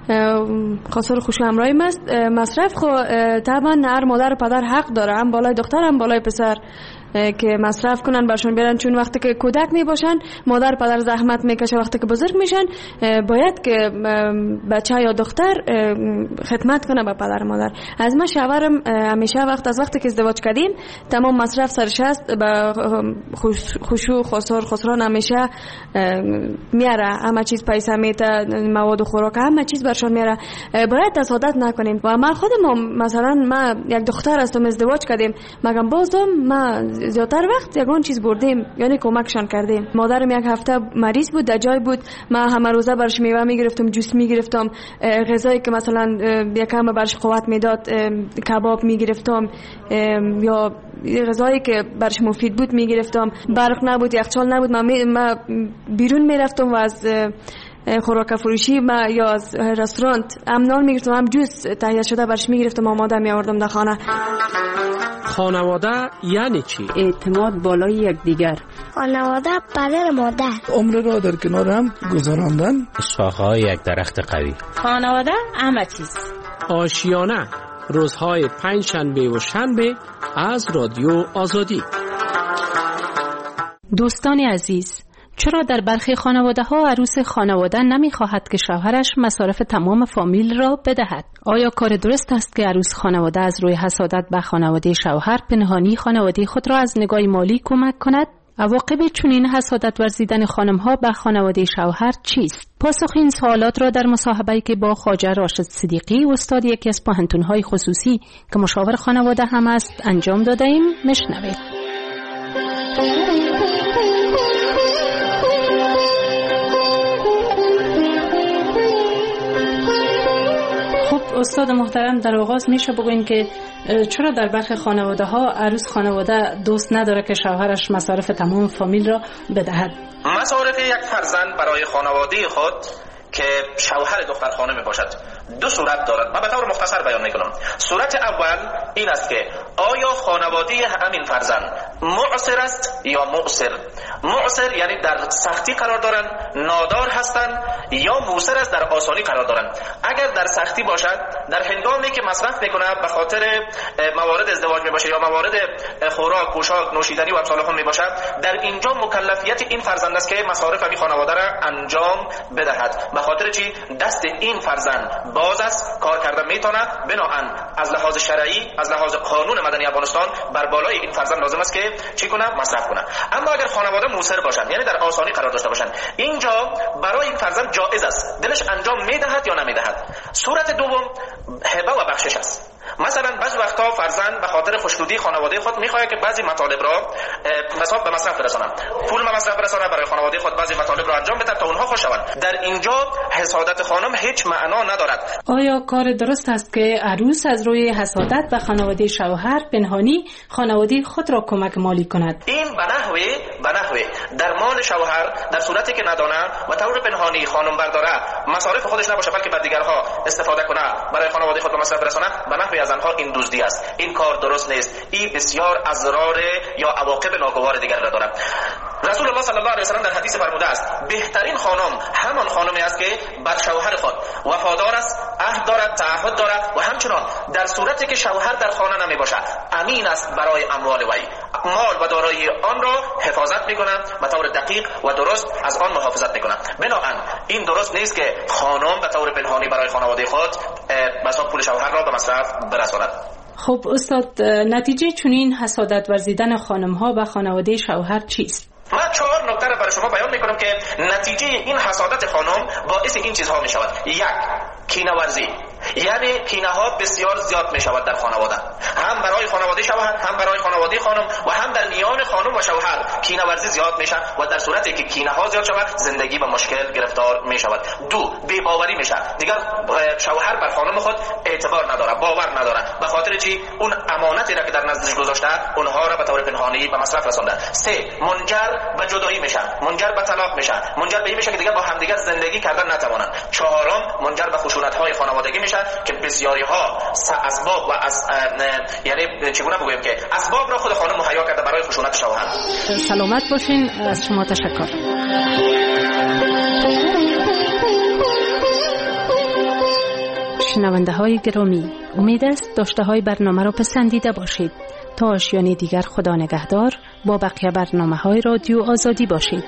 خسر خوشو همراهیم است. مصرف خو طبعا هر مادر و پدر حق داره، هم بالای دختر هم بالای پسر، که مصرف کنن برشون بیارن، چون وقتی که کودک می باشن مادر پدر زحمت میکشه، وقتی که بزرگ میشن باید که بچه یا دختر خدمت کنه به پدر مادر. از ما شوهرم همیشه وقت از وقتی که ازدواج کردیم تمام مصرف سرش است، به خشوع خسر خسران همیشه میاره، همه چیز پیسه میته، مواد و خوراک همه چیز برشون میاره. باید تصادف نکنیم. و من خودم مثلا ما یک دختر هستم ازدواج کردیم، مگم بازم ما زیادتر وقت یگان چیز بردیم، یعنی کمکشان کردیم. مادرم یک هفته مریض بود، در جای بود، من همه روزه برش میوه میگرفتم، جوس میگرفتم، غذایی که مثلا یکم برش قوت میداد کباب میگرفتم، یا غذایی که برش مفید بود میگرفتم. برق نبود، یخچال نبود، من بیرون میرفتم و از خوراک فروشی ما یا از رستوران هم نان میگرفتم، هم جوس تهیه شده برش میگرفتم، آماده میآوردم در خانه. خانواده یعنی چی؟ اعتماد بالای یکدیگر. خانواده پدر مادر. عمر را در کنار هم گذراندن. شاخه‌های یک درخت قوی. خانواده همه چیز. آشیانه روزهای پنج شنبه و شنبه از رادیو آزادی. دوستان عزیز، چرا در برخی خانواده ها عروس خانواده نمی خواهد که شوهرش مصارف تمام فامیل را بدهد؟ آیا کار درست است که عروس خانواده از روی حسادت به خانواده شوهر پنهانی خانواده خود را از نگاه مالی کمک کند؟ عواقب چنین حسادت ورزیدن خانم ها به خانواده شوهر چیست؟ پاسخ این سوالات را در مصاحبه‌ای که با خواجه راشد صدیقی استاد یکی از پوهنتون‌های خصوصی که مشاور خانواده هم است انجام داده ایم. مشنوید. استاد محترم، در آغاز میشه بگوین که چرا در برخی خانواده ها عروس خانواده دوست نداره که شوهرش مصارف تمام فامیل را بدهد؟ مصارف یک فرزند برای خانواده خود که شوهر دختر خانه باشد دو صورت دارد. من به طور مختصر بیان میکنم. صورت اول این است که آیا خانواده همین فرزند معسر است یا معسر؟ معسر یعنی در سختی قرار دارند، نادار هستند، یا موسر است در آسانی قرار دارند. اگر در سختی باشد، در هنگامی که مصرف میکنه به خاطر موارد ازدواج میباشه یا موارد خوراک، پوشاک، نوشیدنی و امثال هم میباشد، در اینجا مکلفیت این فرزند است که مصارف این خانواده را انجام بدهد. به خاطر چی؟ دست این فرزند باز است، کار کردن میتونه. بنابراین از لحاظ شرعی، از لحاظ قانون مدنی افغانستان بر بالای این فرزند لازم است که چی کنه؟ مصرف کنه. اما اگر خانواده موسر باشند، یعنی در آسانی قرار داشته باشند، اینجا برای این فرزند جایز است دلش انجام میدهد یا نمیدهد. صورت دوم هبه و بخشش است. مثلا بعضی وقتا فرزند به خاطر خوشنودی خانواده خود میخواد که بعضی مطالب را حساب به مصرف برسانند، پول به مصرف برسانند، برای خانواده خود بعضی مطالب را انجام بده تا اونها خوش شوند. در اینجا حسادت خانم هیچ معنا ندارد. آیا کار درست است که عروس از روی حسادت به خانواده شوهر پنهانی خانواده خود را کمک مالی کند؟ این به نحوه به نحوه در مال شوهر در صورتی که ندانه و طور پنهانی خانم برداره، مصارف خودش نباشه بلکه بر دیگرها استفاده کنه، برای خانواده خود به مصرف برسانه، به نحوه از آنها این دزدی است. این کار درست نیست. این بسیار اضرار یا عواقب ناگوار دیگر را دارد. رسول الله صلی الله علیه و سلم در حدیث فرموده است بهترین خانم همان خانمی است که بر شوهر خود وفادار است، عهد دارد، تعهد دارد و همچنان در صورتی که شوهر در خانه نمی باشد امین است برای اموال وی، مال و دارایی آن را حفاظت میکنند و طور دقیق و درست از آن محافظت میکنند. بنابراین این درست نیست که خانم به طور پنهانی برای خانواده خود مثلا پول شوهر را به مصرف برساند. خب استاد، نتیجه چنین حسادت ورزیدن خانم ها به خانواده شوهر چیست؟ من چهار نکته را برای شما بیان میکنم که نتیجه این حسادت خانم باعث این چیزها می شود. یک، کینه ورزی، یعنی کینه ها بسیار زیاد می شود در خانواده، هم برای خانواده شوهر، هم برای خانواده خانم و هم در میان خانم و شوهر کینه ورزی زیاد می شود و در صورتی که کینه ها زیاد شود زندگی به مشکل گرفتار می شود. دو، بی باوری می شود. دیگر شوهر بر خانم خود اعتبار نداره، باور نداره. به خاطر چی؟ اون امانتی را که در نزدش گذاشته اونها را به طور پنهانی به مصرف رسانده. سه، منجر به جدایی میشه، منجر به طلاق میشه، منجر به این میشه که دیگر با همدیگر زندگی کردن نتوانند. چهارم، منجر به خشونت های خانوادگی میشه که بسیاری ها اسباب و از یعنی چگونه بگویم که اسباب را خود خانم مهیا کرده برای خشونت شوهر. سلامت باشین. از شما تشکر. شنونده های گرامی، امید است داشته های برنامه را پسندیده باشید. تا آشیانه دیگر خدا نگهدار. با بقیه برنامه های رادیو آزادی باشید.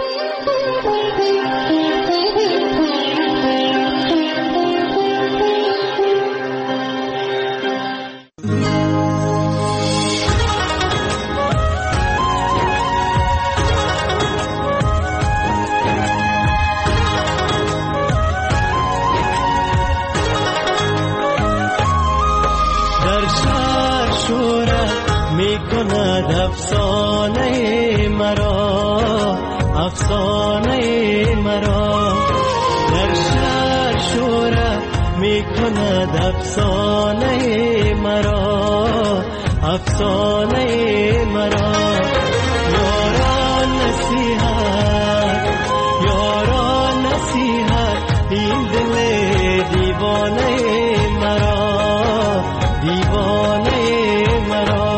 افسانه مرا، افسانه مرا در شهر شوره می کند، افسانه مرا، افسانه مرا. یاران نصیحت، یاران نصیحت، این دل دیوانه مرا، دیوانه مرا.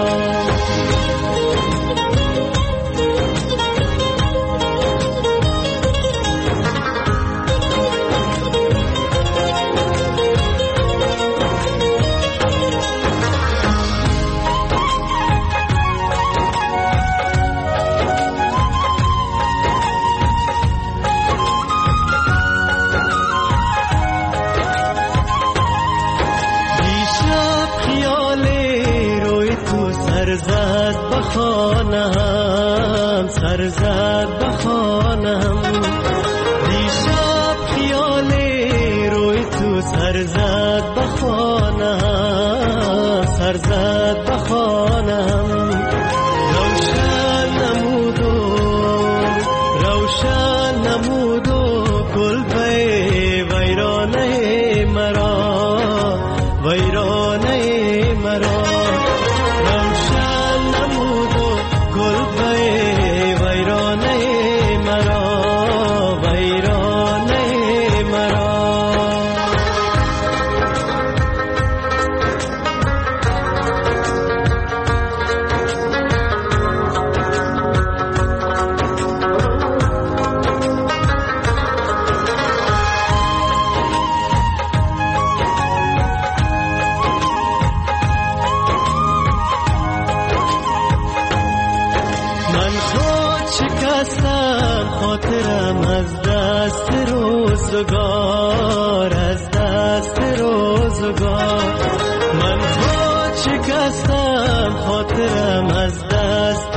سرزد بخانم، سرزد بخانم، دیشب خیال روی تو سرزد بخانم، سرزد بخانم. روشن نمود و روزگار از دست روزگار من خود شکستم خاطرم از دست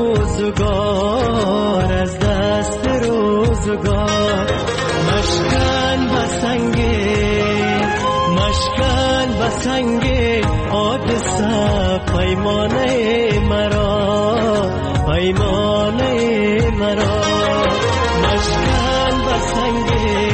روزگار از دست روزگار مشکن بسنگه مشکن بسنگه حادثه پیمانه مرا پیمانه مرا مشکن بسنگه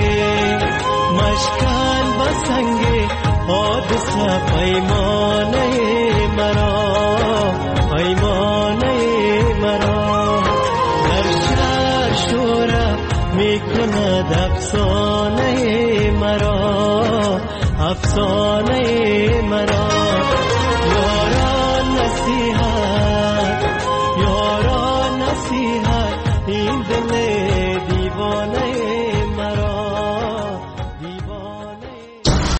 مشکن بسنگه حادثه پیمانه مرا پیمانه مرا در شهر شوره میکند افسانه مرا افسانه مرا